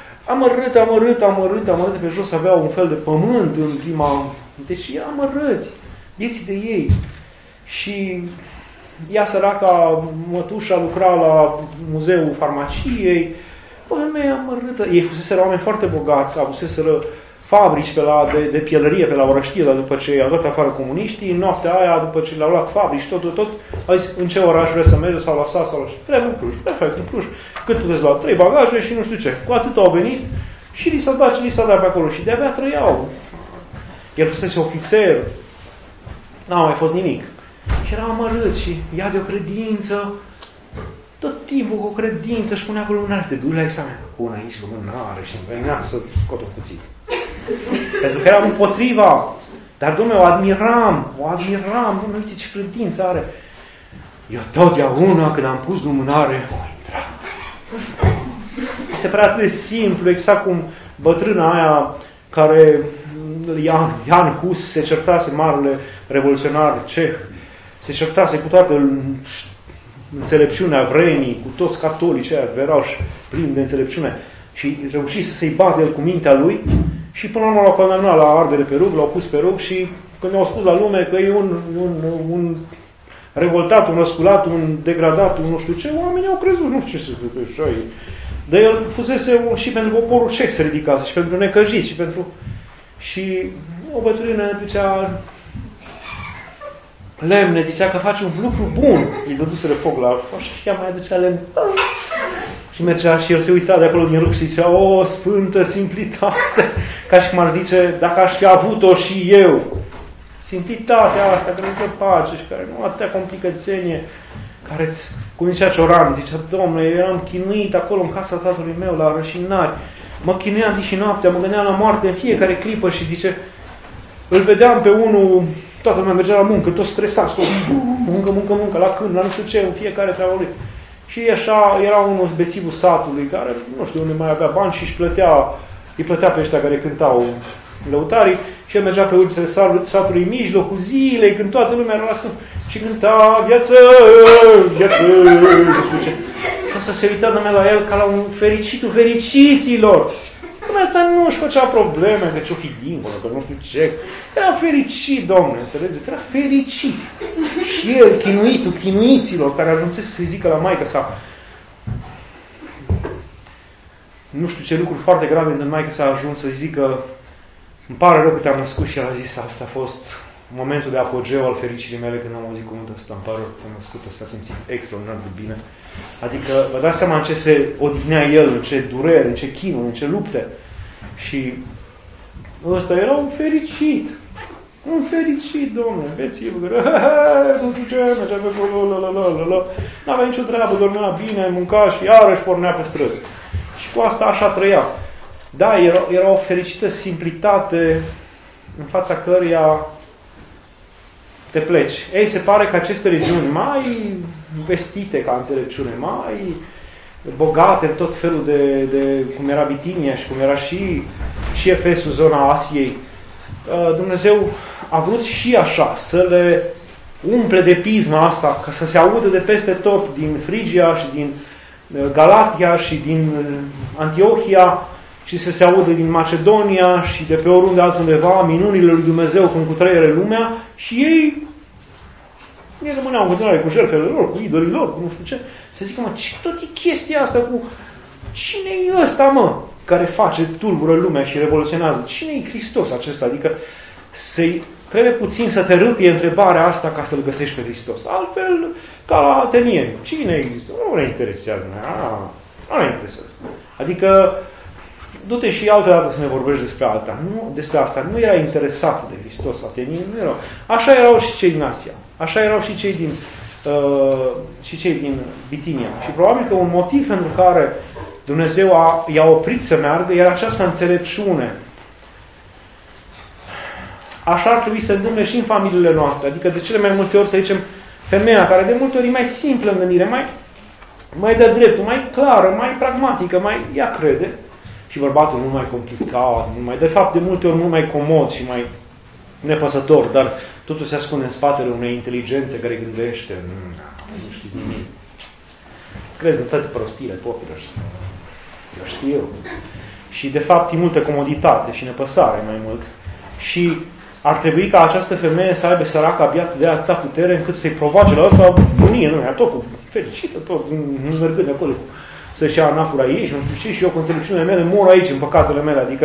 amărâtă pe jos, aveau un fel de pământ în prima... Deci amărâți, vieții de ei. Și ea, săraca mătușa, lucra la Muzeul Farmaciei, o femeie amărâtă. Ei fuseseră oameni foarte bogați, avuseseră fabrici de pielărie pe la Orăștie, dar după ce i-au dat afară comuniștii, în noaptea aia, după ce le-au luat fabrici, tot, au zis, în ce oraș vreți să mergeți, sau la sat, sau la... Trebuie în Cluj, perfect, în Cluj. Cât puteți lua? 3 bagaje și nu știu ce. Cu atât au venit și li s-a dat ce li s-a dat pe acolo. Și de-abia trăiau. El fusese ofițer. N-a mai fost nimic. Și era amărât și ia de o credință. Tot timpul cu o credință și punea acolo lumânare. Te duci la examen. Pun aici lumânare și venea să scot o cuțit. Pentru că eram împotriva. Dar, Dumnezeu, o admiram. Dumnezeu, uite ce credință are. Eu totdeauna, când am pus lumânare, o intra. Se părea atât de simplu, exact cum bătrâna aia care, Jan Hus, se certase, marele revoluționar ceh, se certase cu toată înțelepciunea vremii, cu toți catolicii aia, erau plini de înțelepciune, și reuși să se-i bate el cu mintea lui, și până la urmă l-au condamnat la ardere pe rug, l-au pus pe rug, și când i-au spus la lume că e un revoltat, un răsculat, un degradat, un nu știu ce, oamenii au crezut, nu știu ce să zic, așa e. Dar el fusese și pentru poporul ceh se ridicase, și pentru necăjiți, și pentru... Și o bătrână zicea lemne, zicea că face un lucru bun. Îi dăduseră foc la așa, și ea mai aducea lemne. Și mergea și el se uita de acolo din rug și zicea, o, sfântă simplitate, ca și cum ar zice, dacă aș fi avut-o și eu. Simplitatea asta, care nu te pace și care nu atâtea complicățenie, care îți, cum zicea Cioran, zicea, Domnule, eu eram chinuit acolo în casa tatălui meu, la Rășinari, mă chinuiam zi și noaptea, mă gândeam la moarte în fiecare clipă și zice, îl vedeam pe unul, toată lumea mergea la muncă, tot stresat, muncă, la când, la nu știu ce, în fiecare treabă lui. Și așa era unul bețivul satului, care nu știu unde mai avea bani și îi plătea pe ăștia care cântau lăutarii, și el mergea pe ulițele satului în mijlocul zilei, când toată lumea era la câmp, și cânta viață, nu știu ce. Și asta se uita lumea la el ca la un fericitul fericiților. Până asta nu își făcea probleme, că ce-o fi dincolo, că nu știu ce. Era fericit, Domnule, înțelegeți? Era fericit. Și el, chinuitul chinuiților, care ajunsese să-i zică la maică sa, nu știu ce lucruri foarte grave în maică s-a ajuns să-i zică, îmi pare rău că te-am născut, și el a zis, asta a fost momentul de apogeu al fericirii mele când am auzit cuvântul ăsta, îmi pare rău că te-am născut, ăsta a simțit extraordinar de bine. Adică vă dați seama în ce se odihnea el, în ce durere, în ce chinuri, în ce lupte. Și ăsta era un fericit, Domnule, bețiv, nu știu ce, mergea pe acolo, n-avea nicio treabă, dormea bine, mânca și iarăși pornea pe străzi. Și cu asta așa trăia. Da, era o fericită simplitate în fața căreia te pleci. Ei, se pare că aceste regiuni mai vestite ca înțelepciune, mai bogate în tot felul de cum era Bitinia și cum era și Efesul, zona Asiei, Dumnezeu a vrut și așa să le umple de pisma asta, ca să se audă de peste tot, din Frigia și din Galatia și din Antiohia, și să se audă din Macedonia și de pe oriunde altundeva minunile lui Dumnezeu cum cutreiere lumea, și ei rămâneau în continuare cu jertfele lor, cu idolii lor, cu nu știu ce. Să zică, mă, ce tot e chestia asta cu cine e ăsta, mă, care face, tulbură lumea și revoluționează? Cine e Hristos acesta? Adică trebuie puțin să te râpie întrebarea asta ca să-L găsești pe Hristos. Altfel, ca la atenieni, cine e Hristos? Nu ne interesează. Nu ne interesează. Adică, du-te și altă dată să ne vorbești despre alta. Nu, despre asta. Nu era interesat de Hristos atenieni, nu erau. Așa erau și cei din Asia. Așa erau și cei din Bitinia. Și probabil că un motiv pentru care Dumnezeu i-a oprit să meargă era această înțelepciune. Așa ar trebui să întâmple și în familiile noastre. Adică de cele mai multe ori, să zicem, femeia care de multe ori e mai simplă în gândire, mai de dreptul, mai clară, mai pragmatică, ea crede. Și bărbatul mult mai complicat, de fapt de multe ori mult mai comod și mai nepăsător, dar totul se ascunde în spatele unei inteligențe care gândește. Nu știți nimic. Crezi în toate prostiile popilor. Eu știu. Și de fapt e multă comoditate și nepăsare mai mult. Și ar trebui ca această femeie să aibă săraca abia de atâta putere încât să-i provoace la ăsta bunie, nu? Tot cu fericită, tot mergând de acolo să-și ia anafura ei și nu știu ce, și eu cu înțelepciunile mele mor aici în păcatele mele. Adică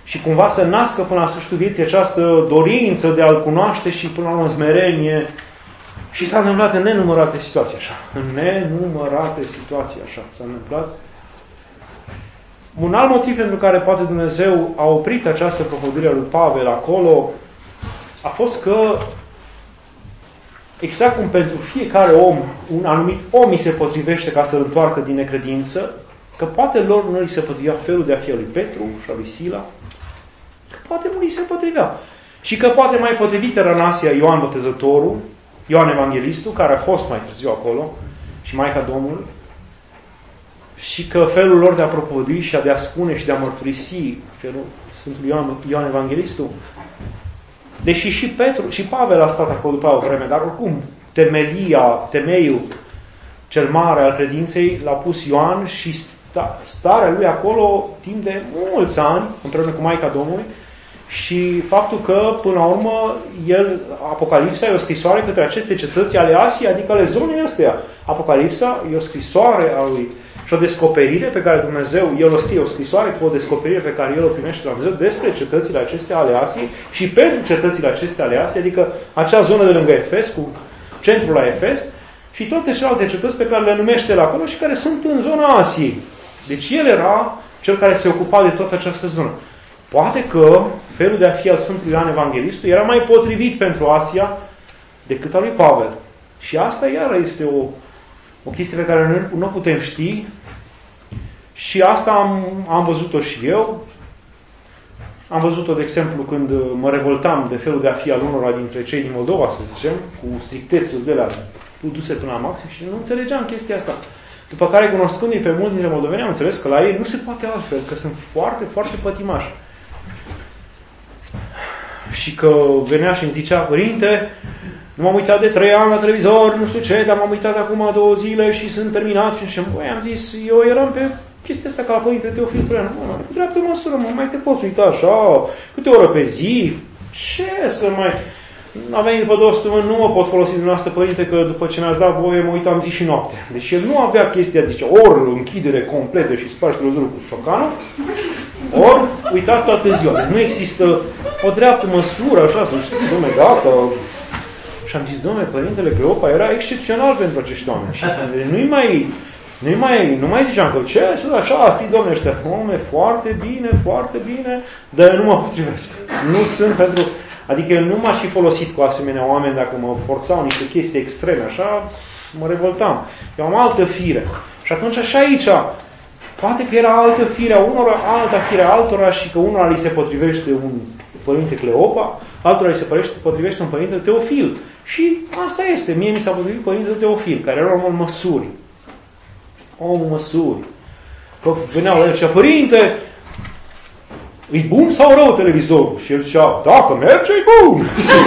și cumva să nască până la sfârșitul vieții această dorință de a-L cunoaște și până la urmă smerenie. Și s-a întâmplat în nenumărate situații așa. În nenumărate situații așa s-a întâmplat. Un alt motiv pentru care poate Dumnezeu a oprit această propovăduire a lui Pavel acolo a fost că exact cum pentru fiecare om, un anumit om îi se potrivește ca să-l întoarcă din necredință, că poate lor nu îi se potrivea felul de a fi al lui Petru și al lui Sila, poate nu îi se potrivea. Și că poate mai potrivit era în Asia Ioan Botezătorul, Ioan Evanghelistul, care a fost mai târziu acolo, și Maica Domnului, și că felul lor de a propovădui și de a spune și de a mărturisi felul Sfântul Ioan Evanghelistul, deși și Petru și Pavel a stat acolo după o vreme, dar oricum temeiul cel mare al credinței l-a pus Ioan și starea lui acolo timp de mulți ani, împreună cu Maica Domnului, și faptul că, până la urmă, Apocalipsa e o scrisoare către aceste cetăți ale Asiei, adică ale zonei astea. Apocalipsa e o scrisoare a lui și o descoperire pe care Dumnezeu, El o scrie, o scrisoare cu o descoperire pe care El o primește la Dumnezeu despre cetățile acestea ale Asiei și pentru cetățile acestea ale Asiei, adică acea zonă de lângă Efes, cu centrul la Efes, și toate celelalte cetăți pe care le numește la acolo și care sunt în zona Asiei. Deci El era cel care se ocupa de toată această zonă. Poate că felul de a fi al Sfântului Ioan Evanghelistul era mai potrivit pentru Asia decât al lui Pavel. Și asta iară este o chestie pe care nu o putem ști și asta am văzut-o și eu. Am văzut-o, de exemplu, când mă revoltam de felul de a fi al unora dintre cei din Moldova, să zicem, cu strictețul de la duse până la maxim și nu înțelegeam chestia asta. După care, cunoscându-i pe mulți dintre moldoveni, am înțeles că la ei nu se poate altfel, că sunt foarte, foarte pătimași. Și că venea și îmi zicea: părinte, nu m-am uitat de 3 ani la televizor, nu știu ce, dar m-am uitat acum 2 zile și sunt terminat. Și am zis, eu eram pe chestia asta ca la Părinte Teofil Trăianu. Cu dreaptă măsură, mai te poți uita așa, câte oră pe zi? Ce să mai... A venit după 2 săptămâni, nu mă pot folosi dumneavoastră, părinte, că după ce mi-ați dat voie, mă uitam zi și noapte. Deci el nu avea chestia, zice, ori închidere completă și spargi televizorul cu șocanul, ori uitat toată ziua. Deci nu există o dreaptă măsură, așa, să știi, dom'le, gata. Și am zis, dom'le, Părintele Cleopa era excepțional pentru acești oameni. Și nu mai ziceam că ce, așa, știi, dom'le, ăștia, dom'le, foarte bine, dar eu nu mă potrivesc. Nu sunt pentru... Adică eu nu m-aș fi folosit cu asemenea oameni dacă mă forțau niște chestii extreme, așa, mă revoltam. Eu am altă fire. Și atunci așa aici, poate că era altă fire a unora, alta fire a altora și că unora li se potrivește un Părinte Cleopa, altora li se potrivește un Părinte Teofil. Și asta este. Mie mi s-a potrivit Părintele Teofil, care era omul măsuri. Omul măsuri. Că veneau la el și părinte, e bun sau rău televizorul? Și el zicea, dacă merge, e bun.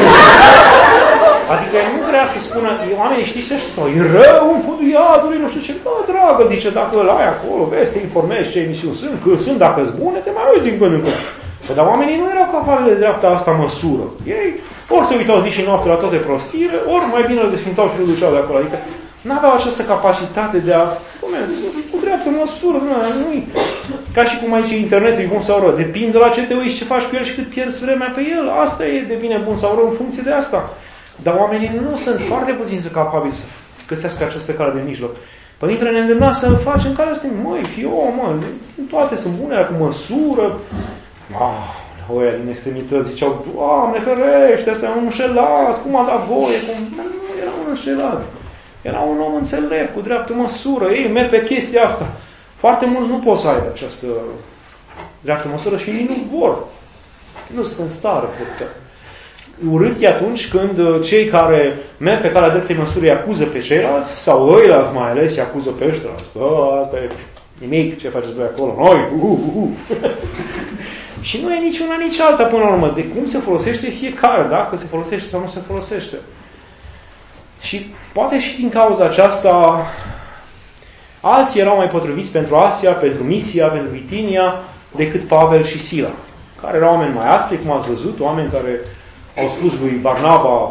Adică el nu vrea să spună, oamenii știți să știu, e rău în fundul iadului, nu știu ce. Bă, dragă, zice, dacă îl ai acolo, vezi, te informezi ce emisiuni sunt, că sunt, dacă-s bune, te mai uiți din când în când. Dar oamenii nu erau capabili de dreapta asta măsură. Ei ori se uitau zi și noapte la toate prostire, ori mai bine îl desfințau și îl duceau de acolo. Adică n-aveau această capacitate de a, cu dreaptă măsură, nu-i. Ca și cum aici internetul e bun sau rău. Depinde la ce te uiți, ce faci cu el și cât pierzi vremea pe el. Asta e, devine bun sau rău în funcție de asta. Dar oamenii nu sunt foarte puțini capabili să găsească această cale de mijloc. Părintele ne îndemna să facem calea asta. Măi, toate sunt bune, cu măsură. Oia din extremități ziceau, Doamne ferește, ăsta e un înșelat, cum a dat voie? Nu era un înșelat. Era un om înțelept, cu dreaptă măsură. Ei merg pe chestia asta. Foarte mulți nu pot să aibă această dreaptă măsură și ei nu vor. Nu sunt în stare. Urât e atunci când cei care merg pe calea dreptei măsură îi acuză pe ceilalți, sau ăilalți mai ales îi acuză pe ăștia. Asta e nimic, ce faceți voi acolo? Noi! Și nu e nici una, nici alta până la urmă. De cum se folosește fiecare, dacă se folosește sau nu se folosește. Și poate și din cauza aceasta alții erau mai potriviți pentru Asia, pentru Misia, pentru Bitinia, decât Pavel și Sila, care erau oameni mai aspri, cum ați văzut, oameni care au spus lui Barnaba,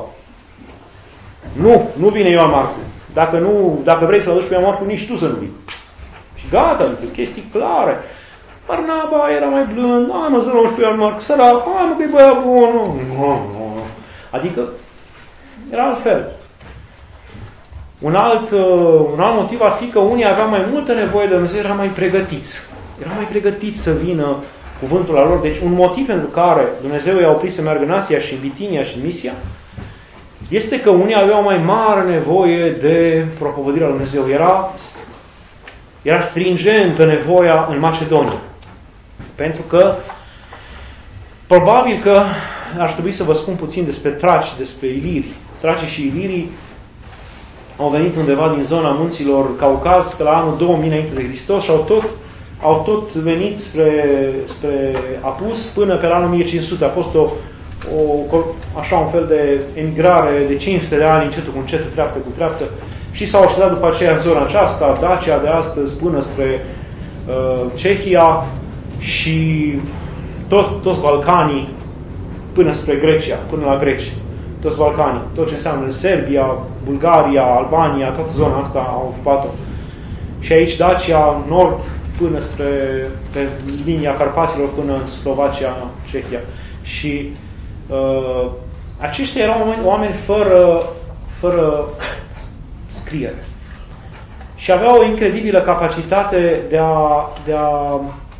nu vine Ioan Marcu. Dacă vrei să-l aduci pe Ioan Marcu, nici tu să nu vii. Și gata, adică chestii clare. Barnaba era mai blând, mă, să luăm și pe Marc, sărac, mă, că e băiat bun, nu. Adică, era altfel. Un alt motiv ar fi că unii aveau mai multă nevoie de Dumnezeu, erau mai pregătiți. Erau mai pregătiți să vină cuvântul la lor. Deci un motiv pentru care Dumnezeu i-a oprit să meargă în Asia și în Bitinia și în Misia este că unii aveau mai mare nevoie de propovădirea lui Dumnezeu. Era stringentă nevoia în Macedonia. Pentru că probabil că ar trebui să vă spun puțin despre traci, despre iliri. Tracii și ilirii au venit undeva din zona munților Caucaz, pe la anul 2000 înainte de Hristos și au tot venit spre Apus până pe la anul 1500. A fost așa un fel de emigrare de 500 de ani, încetul cu încetul, treaptă cu treaptă, și s-au așezat după aceea în zona aceasta, Dacia de astăzi, până spre Cehia și toți Balcanii, până spre Grecia, până la Greci. Toți Balcanii, tot ce înseamnă Serbia, Bulgaria, Albania, toată zona asta au ocupat-o. Și aici Dacia, nord, până pe linia Carpaților, până în Slovacia, Cehia. Și aceștia erau oameni fără scriere. Și aveau o incredibilă capacitate de a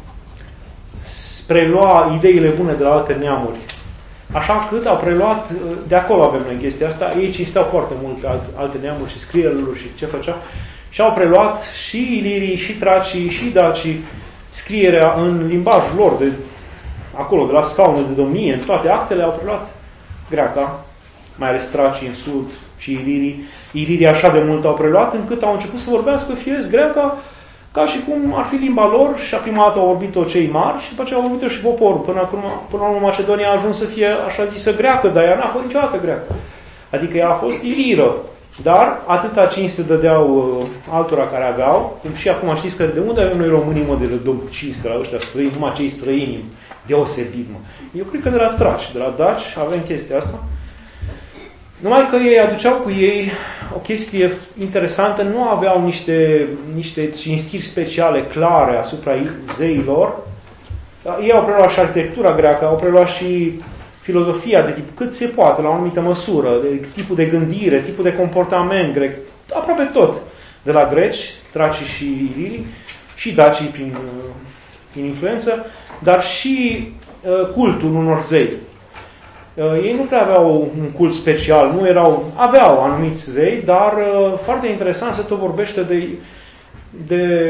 prelua ideile bune de la alte neamuri. Așa cât au preluat, de acolo avem noi chestia asta, ei cinsteau foarte mult pe alte neamuri și scrierile lor și ce făcea. Și au preluat și ilirii, și tracii, și dacii, scrierea în limbajul lor, de acolo, de la scaune de domnie, în toate actele au preluat greaca, mai ales tracii în sud și ilirii. Ilirii așa de mult au preluat încât au început să vorbească firesc greaca ca și cum ar fi limba lor și prima dată au vorbit-o cei mari și după aceea au vorbit-o și poporul. Până la urmă Macedonia a ajuns să fie așa zisă greacă, dar ea n-a fost niciodată greacă. Adică ea a fost iliră. Dar atâta cinste dădeau altora care aveau, cum și acum știți că de unde avem noi românii, mă, de dăm cinste la ăștia străini, numai cei străini deosebit, mă. Eu cred că de la traci, de la daci avem chestia asta. Numai că ei aduceau cu ei o chestie interesantă, nu aveau niște cinstiri speciale clare asupra zeilor. Ei au preluat și arhitectura greacă, au preluat și filozofia de tip cât se poate, la o anumită măsură, de tipul de gândire, tipul de comportament grec, aproape tot de la greci, tracii și ilirii, și dacii prin influență, dar și cultul unor zei. Ei nu prea aveau un cult special, aveau anumiți zei, dar foarte interesant se tot vorbește de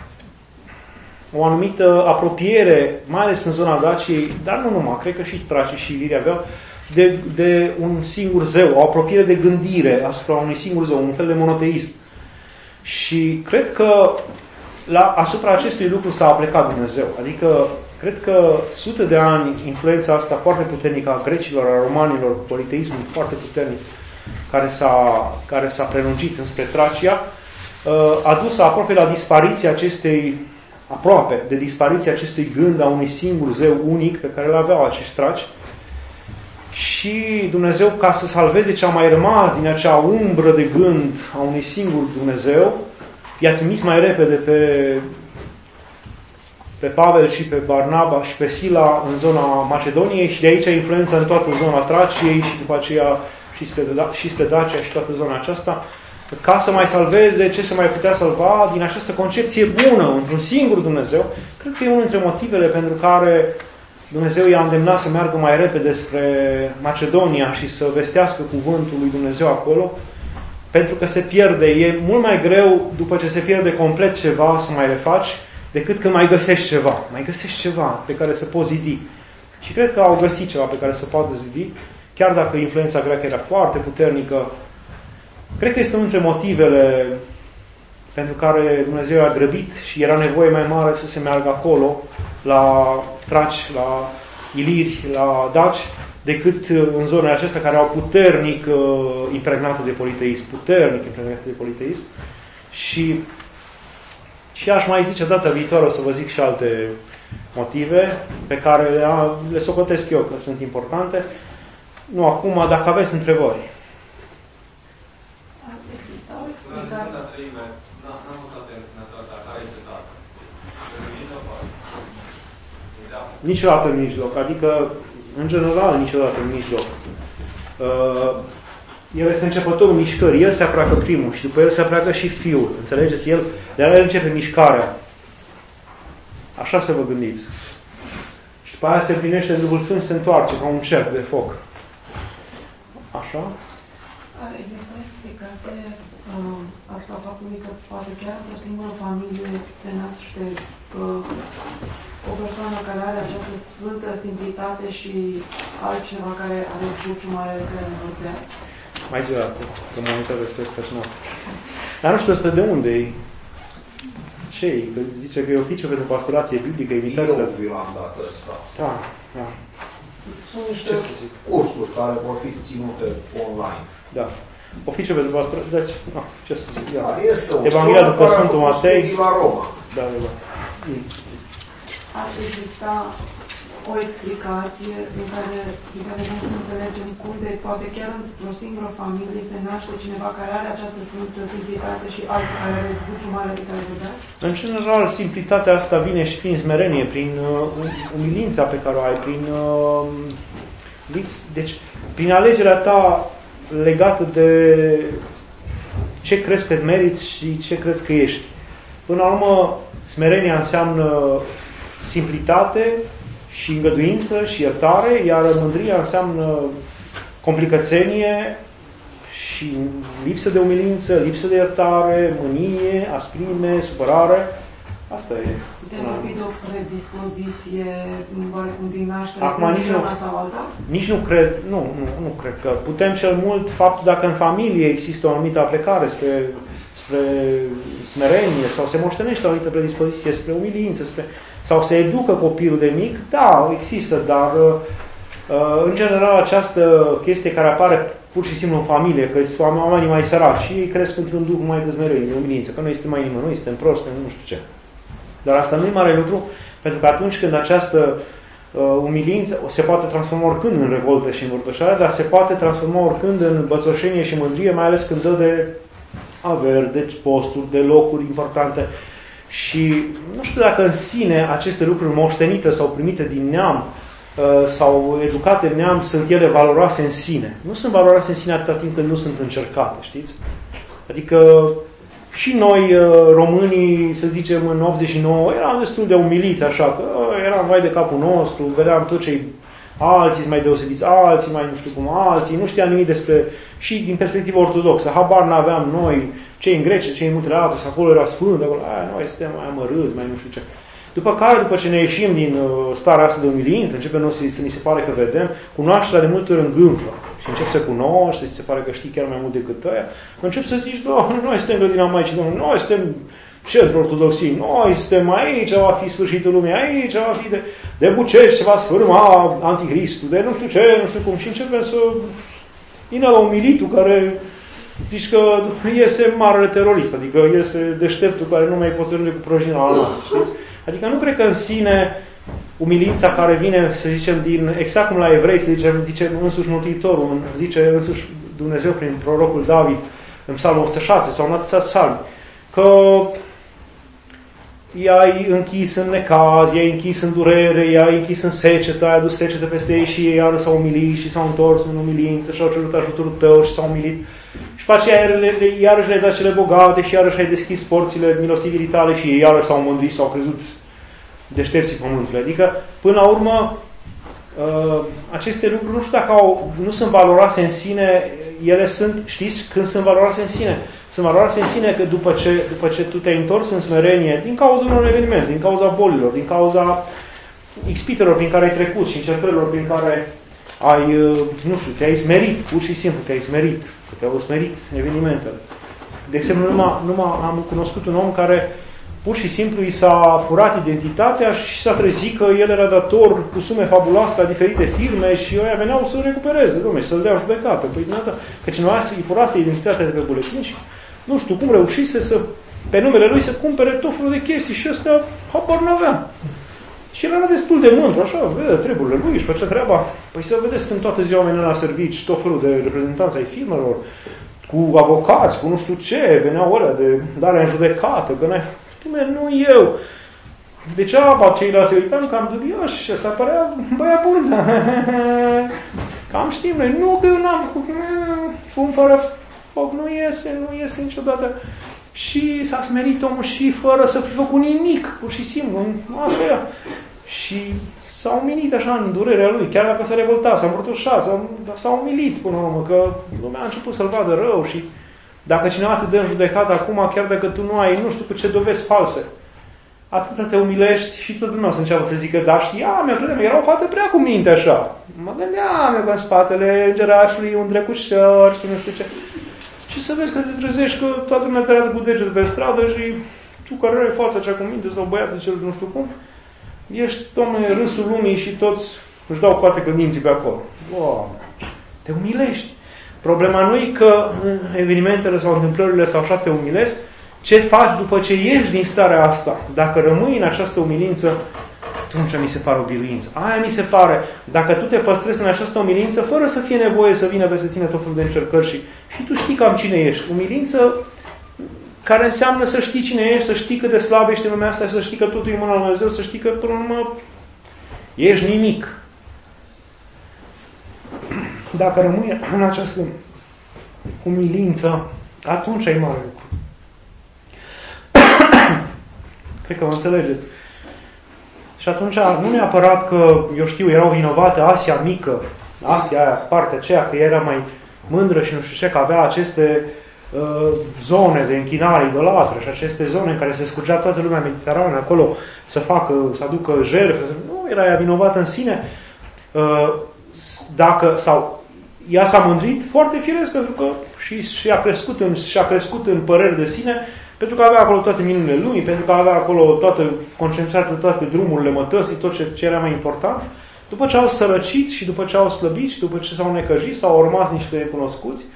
o anumită apropiere, mai ales în zona Daciei, dar nu numai, cred că și tracii și ilirii aveau, de un singur zeu, o apropiere de gândire asupra unui singur zeu, un fel de monoteism. Și cred că asupra acestui lucru s-a aplicat Dumnezeu. Adică, cred că sute de ani influența asta foarte puternică a grecilor, a romanilor, politeismul foarte puternic, care s-a prelungit înspre Tracia, a dus aproape la dispariția acestui gând a unui singur zeu unic pe care îl aveau acești traci. Și Dumnezeu, ca să salveze ce a mai rămas din acea umbră de gând a unui singur Dumnezeu, i-a trimis mai repede pe Pavel și pe Barnaba și pe Sila în zona Macedoniei și de aici influența în toată zona Traciei și după aceea și spre Dacia și toată zona aceasta, ca să mai salveze ce se mai putea salva din această concepție bună, într-un singur Dumnezeu. Cred că e unul dintre motivele pentru care Dumnezeu i-a îndemnat să meargă mai repede spre Macedonia și să vestească cuvântul lui Dumnezeu acolo, pentru că se pierde. E mult mai greu, după ce se pierde complet ceva, să mai refaci, decât când mai găsești ceva. Mai găsești ceva pe care să poți zidi. Și cred că au găsit ceva pe care să poată zidi, chiar dacă influența greacă era foarte puternică. Cred că este unul dintre motivele pentru care Dumnezeu a grăbit și era nevoie mai mare să se meargă acolo, la traci, la iliri, la daci, decât în zonele acestea care au puternic impregnate de politeism. Și aș mai zice data viitoare, o să vă zic și alte motive pe care le socotesc eu, că sunt importante. Nu acum, dacă aveți întrebări.
Există o explicație. N-am fost atent în asta, care este data.
Niciodată în mijloc. Adică, în general, niciodată în mijloc. El este începătorul mișcării. El se apleacă primul și după el se apleacă și fiul. Înțelegeți? De-aia el începe mișcarea. Așa să vă gândiți. Și după aia se împlinește Duhul Sfânt și se întoarce ca un cerc de foc. Așa?
Există o explicație asupra faptului că poate chiar într-o singură familie se naște o persoană care are această sfântă simplitate și altceva care are buciu mare de care vorbeați?
Mai zi o dată, că m-am uitat despre asta și n-am. Dar nu știu ăsta de unde e. Ce-i? Că zice că e oficiu pentru pastorație biblică, imitați.
Eu vi l-am dat ăsta.
Da, da.
Sunt niște cursuri care vor fi ținute online.
Da. Oficiu pentru pastorație, deci, ce să zic,
da. Este o
Evanghelia după Sfântul Matei.
La Roma.
Da, da, da.
Ar exista o explicație în care vrem să înțelegem cum de poate chiar într-o singură familie se naște cineva care are această sfântă simplitate și altul care are zbuciu mare de care vorbeați?
În general, simplitatea asta vine și prin smerenie, prin umilința pe care o ai, deci, prin alegerea ta legată de ce crezi că meriți și ce crezi că ești. Până la urmă, smerenia înseamnă simplitate și îngăduință și iertare, iar mândria înseamnă complicățenie și lipsă de umilință, lipsă de iertare, mânie, asprime, supărare. Asta e.
Putem vorbi de o predispoziție din naștere sau alta?
Nici nu cred, nu cred că putem cel mult faptul dacă în familie există o anumită aplecare spre smerenie sau se moștenește o anumită predispoziție spre umilință, sau se educă copilul de mic, da, există, dar în general această chestie care apare pur și simplu în familie, că sunt oamenii mai săraci și ei cresc într-un duh mai de smerenie, de umilință, că noi suntem mai nimănui, suntem proști, nu știu ce. Dar asta nu e mare lucru, pentru că atunci când această umilință se poate transforma oricând în revoltă și învârtoșare, dar se poate transforma oricând în bățoșenie și mândrie, mai ales când dă de averi, de posturi, de locuri importante. Și nu știu dacă în sine aceste lucruri moștenite sau primite din neam sau educate în neam sunt ele valoroase în sine. Nu sunt valoroase în sine atâta timp când nu sunt încercate, știți? Adică și noi românii, să zicem, în 89 eram destul de umiliți, așa că eram vai de capul nostru, vedeam tot ce alții mai deosebiți, alții mai nu știu cum, alții nu știam nimic despre, și din perspectivă ortodoxă, habar n-aveam noi, cei în Grecie, cei în multe alte, și acolo era sfânt, acolo, noi suntem mai amărâți, mai nu știu ce. După care, după ce ne ieșim din starea asta de umilință, începem să ni se pare că vedem, cunoașterea de multe ori îngânflă. Și încep să cunoști, să se pare că știi chiar mai mult decât ăia. Încep să zici, Doamne, noi suntem grădina Maicii Domnului, noi suntem centrul ortodoxiei, noi suntem aici, va fi sfârșitul lumii, aici va fi de Bucești, se va sfârma Anticristul, de nu știu ce, nu știu cum. Și începem să ină la umilitul care zici că iese marele terorist, adică iese deșteptul care nu mai poate să cu prăjina la noastră, știți? Adică nu cred că în sine umilința care vine, să zicem, din, exact cum la evrei, să zice însuși Mântuitorul, zice însuși Dumnezeu prin prorocul David în Psalmul 106 sau în atâția psalmi, că i-ai închis în necaz, i-ai închis în durere, i-ai închis în secetă, ai adus secetă peste ei și ei iară s-au umilit și s-au întors în umilință și au cerut ajutorul tău și s-au umilit. Și pe aceea iarăși le-ai dat cele bogate și iarăși ai deschis porțile milostivirii tale și ei iarăși s-au mândrit și s-au crezut deștepții pământului. Adică, până la urmă, aceste lucruri, nu știu dacă nu sunt valoroase în sine, ele sunt, știți, când sunt valoroase în sine? Sunt valoroase în sine că după ce tu te-ai întors în smerenie, din cauza unor evenimente, din cauza bolilor, din cauza ispitelor prin care ai trecut și încercărilor prin care ai, nu știu, te-ai smerit, pur și simplu te-ai smerit, că te-au smerit evenimentele. De exemplu, am cunoscut un om care pur și simplu i s-a furat identitatea și s-a trezit că el era dator cu sume fabuloase la diferite firme și ăia veneau să-l recupereze, dom'le, să-l dea judecată. Păi, că cineva îi furase identitatea de pe buletin și nu știu cum reușise pe numele lui să cumpere tot felul de chestii și ăsta habar n-avea. Și el era destul de mândru, așa, vede treburile lui, își făcea treaba. Păi să vedeți când toate ziua oamenii la servici, tot felul de reprezentanți ai firmelor, cu avocați, cu nu știu ce, veneau ălea de darea în judecată, că nu eu. Degeaba ceilalți se uitam cam dubioși și ăsta părea băia bun, da. Cam știm noi, nu că eu n-am făcut, fum fără foc nu iese niciodată. Și s-a smerit omul și fără să fi făcut nimic, pur și simplu, așa. Și s-a umilit așa în durerea lui, chiar dacă s-a revoltat, s-a îmbrătușat, s-a umilit până la urmă, că lumea a început să-l vadă rău și dacă cineva te dă în judecată acum, chiar dacă tu nu ai, nu știu cu ce dovezi false, atât te umilești și tot lumea o să înceapă să zică, da, știam, eu credeam, era o fată prea cu minte așa. Mă gândeam eu că în spatele îngerașului un drecușor și nu știu ce. Și să vezi că te trezești că toată lumea te arată cu degetul pe stradă și tu care erai fata cea cu minte sau băiatul cel nu știu cum, ești, domnule, râsul lumii și toți își dau poate gândinții pe acolo. Wow, te umilești. Problema nu e că evenimentele sau întâmplările sau așa te umilesc, ce faci după ce ieși din starea asta. Dacă rămâi în această umilință, atunci mi se pare o biruință. Aia mi se pare, dacă tu te păstrezi în această umilință, fără să fie nevoie să vină peste tine tot felul de încercări și tu știi cam cine ești. Umilință care înseamnă să știi cine ești, să știi cât de slab ești în lumea asta, să știi că totul e mâna lui Dumnezeu, să știi că până la urmă ești nimic. Dacă rămâi în această umilință, atunci ai mare lucru. Cred că mă înțelegeți. Și atunci, nu neapărat că, eu știu, erau vinovate Asia mică, Asia aia, partea aceea, că era mai mândră și nu știu ce, că avea aceste zone de închinare idolatră și aceste zone în care se scurgea toată lumea mediterană acolo să aducă jertfe. Nu era ea vinovată în sine. Ea s-a mândrit foarte firesc pentru că și-a crescut în păreri de sine, pentru că avea acolo toate minunile lumii, pentru că avea acolo concentrate toate drumurile mătăsii, tot ce era mai important. După ce au sărăcit și după ce au slăbit și după ce s-au necăjit, s-au urmat niște necunoscuți,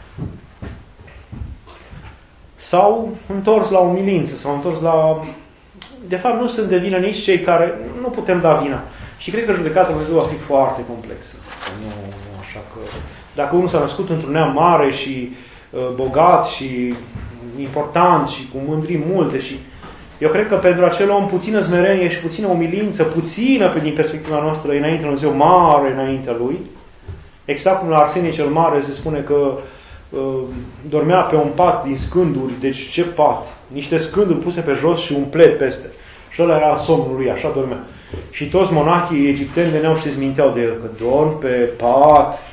s-au întors la umilință, s-au întors la... De fapt, nu sunt de vină nici cei care... Nu putem da vina. Și cred că judecata Lui Dumnezeu va fi foarte complexă. Nu așa că... Dacă unul s-a născut într-un neam mare și bogat și important și cu mândrii multe și... Eu cred că pentru acel om puțină smerenie și puțină umilință, puțină din perspectiva noastră, înaintea Lui Dumnezeu, mare înaintea Lui. Exact cum la Arsenie cel Mare se spune că dormea pe un pat din scânduri. Deci ce pat? Niște scânduri puse pe jos și un plet peste. Și ăla era somnul lui, așa dormea. Și toți monachii egipteni veneau și se minteau de el, că dorm pe pat.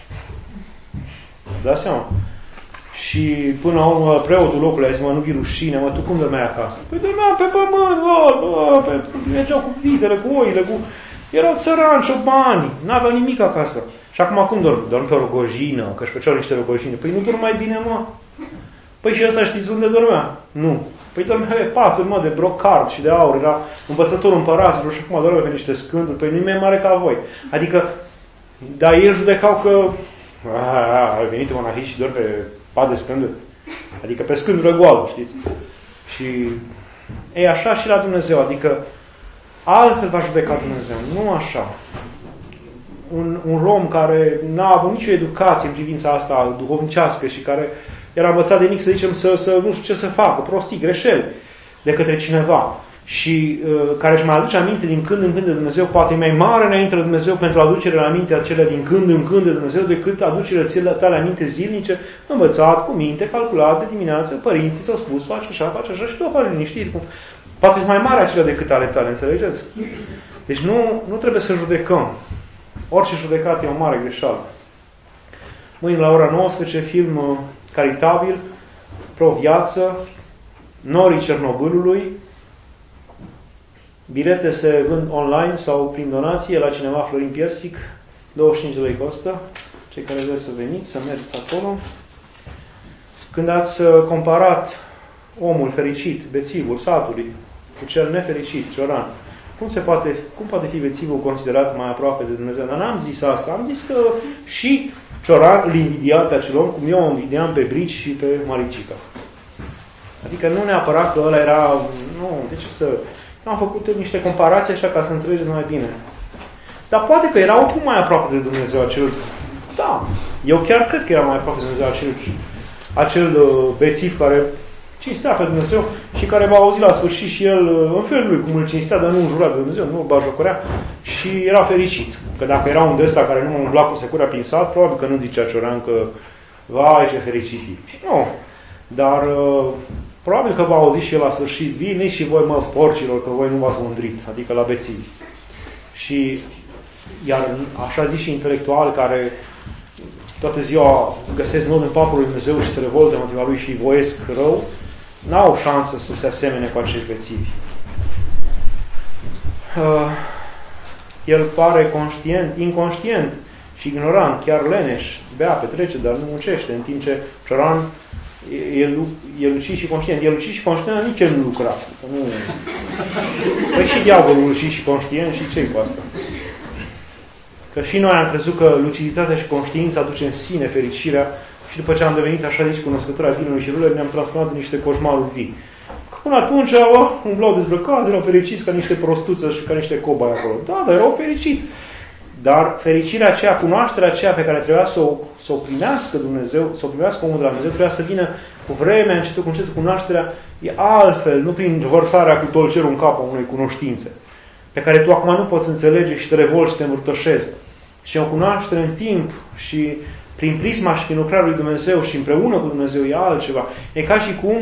Dați seama? Și până la urmă preotul locului a zis, mă, nu vii rușine, mă, tu cum dormeai acasă? Păi dormeam pe pământ, mergeau cu vitele, cu oile, erau țărani, ciobani, n-aveau nimic acasă. Și acum cum dorm? Dorm pe o rogojină, că își făceau niște rogojine. Păi nu dorm mai bine, mă? Păi și ăsta știți unde dormea? Nu. Păi dormea pe paturi, mă, de brocard și de aur. Era învățătorul împăraților și acum dormea pe niște scânduri. Păi nu-i mai mare ca voi. Adică, dar ei judecau că a venit monahii și dorm pe pat de scânduri. Adică pe scândură goală, știți? Și e așa și la Dumnezeu. Adică altfel va judeca Dumnezeu. Nu așa. Un rom care n-a avut nicio educație în privința asta duhovnicească și care era învățat de mic, să zicem, să nu știu ce să facă, prostii, greșeli de către cineva și care își mai aduce aminte din când în când de Dumnezeu, poate mai mare înainte de Dumnezeu pentru aducerea aminte acelea din când în când de Dumnezeu decât aducerea tale aminte zilnice, învățat, cu minte, calculat de dimineață, părinții ți-au spus, faci așa și tu o faci liniștit. Poate sunt mai mari acelea decât ale tale, înțelegeți? Deci nu trebuie să judecăm. Orice judecată e o mare greșeală. Mâine la ora 19, film caritabil, pro-viață, Norii Cernobâlului. Bilete se vând online sau prin donație la cineva Florin Piersic. 25 de lei costă. Cei care vreți să veniți, să mergeți acolo. Când ați comparat omul fericit, bețivul satului, cu cel nefericit, cioran, cum poate fi bețivul considerat mai aproape de Dumnezeu? Dar n-am zis asta. Am zis că și cioran îl invidia pe acel om, cum eu o invidiam pe Brici și pe Maricica. Adică nu neapărat că ăla era... Nu, de ce să... Am făcut niște comparații așa ca să înțelegeți mai bine. Dar poate că era oricum mai aproape de Dumnezeu acel... Da, eu chiar cred că era mai aproape de Dumnezeu acel bețiv care cinstea pe Dumnezeu și care va auzi la sfârșit și el în felul lui cum îl cinstea, dar nu înjura pe Dumnezeu, nu îl bajocorea și era fericit. Că dacă era un de ăsta care nu mă umbla cu securea prin sat, probabil că nu zicea Cioran că vai ce fericit e. Nu. Dar probabil că va auzi și el la sfârșit, vine și voi, mă, porcilor, că voi nu v-ați mândrit, adică la bețivi. Și iar așa zic și intelectuali care toată ziua găsesc nod în papul lui Dumnezeu și se revoltă împotriva lui și voiesc rău, n-au șansă să se asemene cu acești bețivi. El pare inconștient și ignorant, chiar leneș, bea, petrece, dar nu muncește, în timp ce Cioran e lucid și conștient. E lucid și conștient, nici el nu lucra. Nu. Păi și diavolul lucid și conștient și ce-i cu asta? Că și noi am crezut că luciditatea și conștiința aduce în sine fericirea și după ce am devenit așa zis cunoscători a binelui și răului, ne-am transformat în niște coșmaruri vii. Că până atunci umblau dezbrăcați, erau fericiți ca niște prostuțe și ca niște cobai acolo. Da, dar erau fericiți. Dar fericirea aceea, cunoașterea aceea pe care trebuia să o primească Dumnezeu, să o primească omul de la Dumnezeu, trebuia să vină cu vremea, încetul cu încetul, cunoașterea e altfel, nu prin vărsarea cu tolcerul în capul unei cunoștințe, pe care tu acum nu poți înțelege și te revolți și te învârtoșezi. Și o cunoaștere în timp și prin prisma și prin lucrarea lui Dumnezeu și împreună cu Dumnezeu e altceva. E ca și cum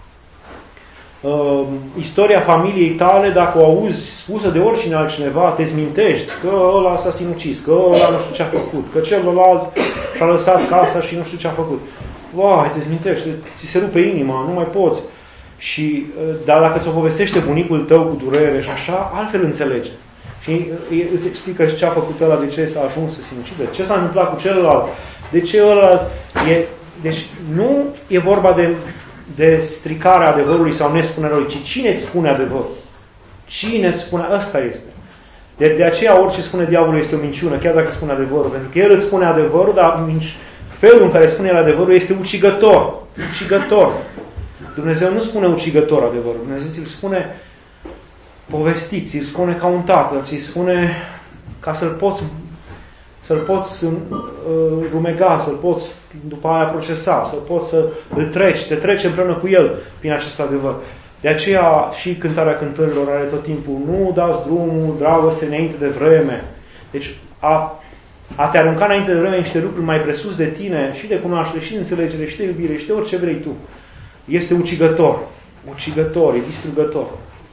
istoria familiei tale, dacă o auzi spusă de oricine altcineva, te zmintești că ăla s-a sinucis, că ăla nu știu ce a făcut, că celălalt și-a lăsat casa și nu știu ce a făcut. Vai, te zmintești, ți se rupe inima, nu mai poți. Și, dar dacă ți-o povestește bunicul tău cu durere și așa, altfel înțelege. Și îți explică și ce a făcut ăla, de ce s-a ajuns să sinucidă, ce s-a întâmplat cu celălalt, de ce ăla Deci nu e vorba de stricarea adevărului sau nespunerea lui, ci cine îți spune adevărul. Cine îți spune, ăsta este. De aceea orice spune diavolul este o minciună, chiar dacă spune adevărul. Pentru că el îți spune adevărul, dar felul în care spune el adevărul este ucigător. Ucigător. Dumnezeu nu spune ucigător adevărul. Dumnezeu îți spune povestit, ți-l spune ca un tată, ți-l spune ca să-l poți rumega, să-l poți după aia procesa, să poți să îl treci, te treci împreună cu el prin acest adevăr. De aceea și cântarea cântărilor are tot timpul, nu dați drumul, dragoste, înainte de vreme. Deci a te arunca înainte de vreme niște lucruri mai presus de tine, și de cunoaștere, și de înțelegere, și de iubire, și de orice vrei tu. Este ucigător. Ucigător, e distrugător.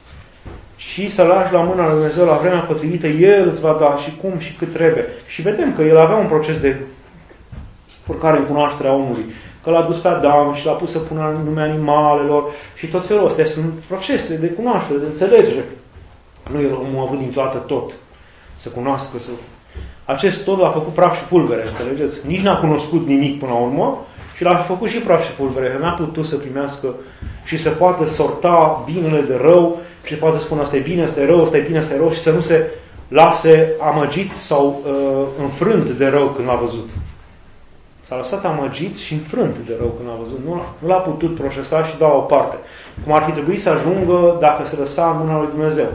Și să lași la mâna lui Dumnezeu la vremea potrivită, El îți va da și cum și cât trebuie. Și vedem că El avea un proces de urcare în cunoașterea omului. Că l-a dus pe Adam și l-a pus să pună nume animalelor și tot felul ăsta. Sunt procese de cunoaștere, de înțelegere. Nu El omul a avut din toată tot. Să cunoască, să... Acest tot l-a făcut praf și pulbere, înțelegeți? Nici n-a cunoscut nimic până la urmă și l-a făcut și praf și pulbere. Că n-a putut să primească și să poată sorta binele de rău și poate spune asta e bine, asta e rău, asta e bine, asta e rău și să nu se lase amăgit sau înfrânt de rău când l-a văzut. S-a lăsat amăgit și înfrânt de rău când l-a văzut. Nu l-a putut procesa și da o parte. Cum ar fi trebuit să ajungă dacă se lăsa în mâna lui Dumnezeu.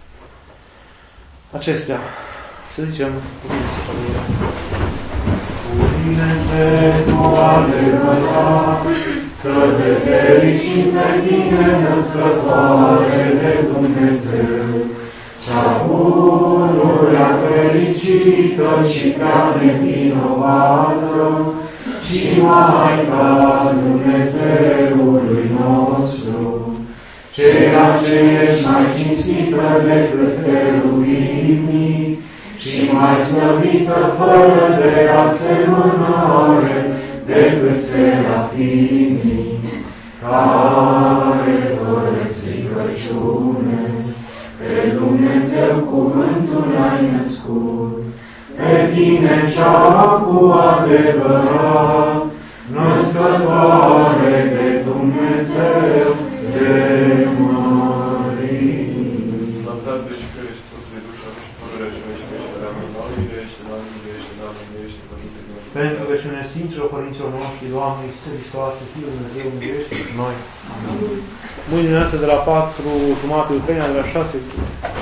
Acestea, să zicem,
Dumnezeu adevărat, să te fericim pe tine, născătoare de Dumnezeu, cea pururea fericită și prea nevinovată, și Maica Dumnezeului nostru, ceea ce ești mai cinstită decât feruimii, și mai slăvită fără de asemănare decât serafimii, care fără stricăciune pe Dumnezeu cuvântul ai născut, pe tine cea cu adevărat, născătoare de Dumnezeu de mării.
Pentru că și ne Sfinților Părinților noștri, Doamne Iisuse Hristoase, Fiul Dumnezeu, miluiește-ne noi. Mâine dimineață de la 4:30, Ucraina de la 6.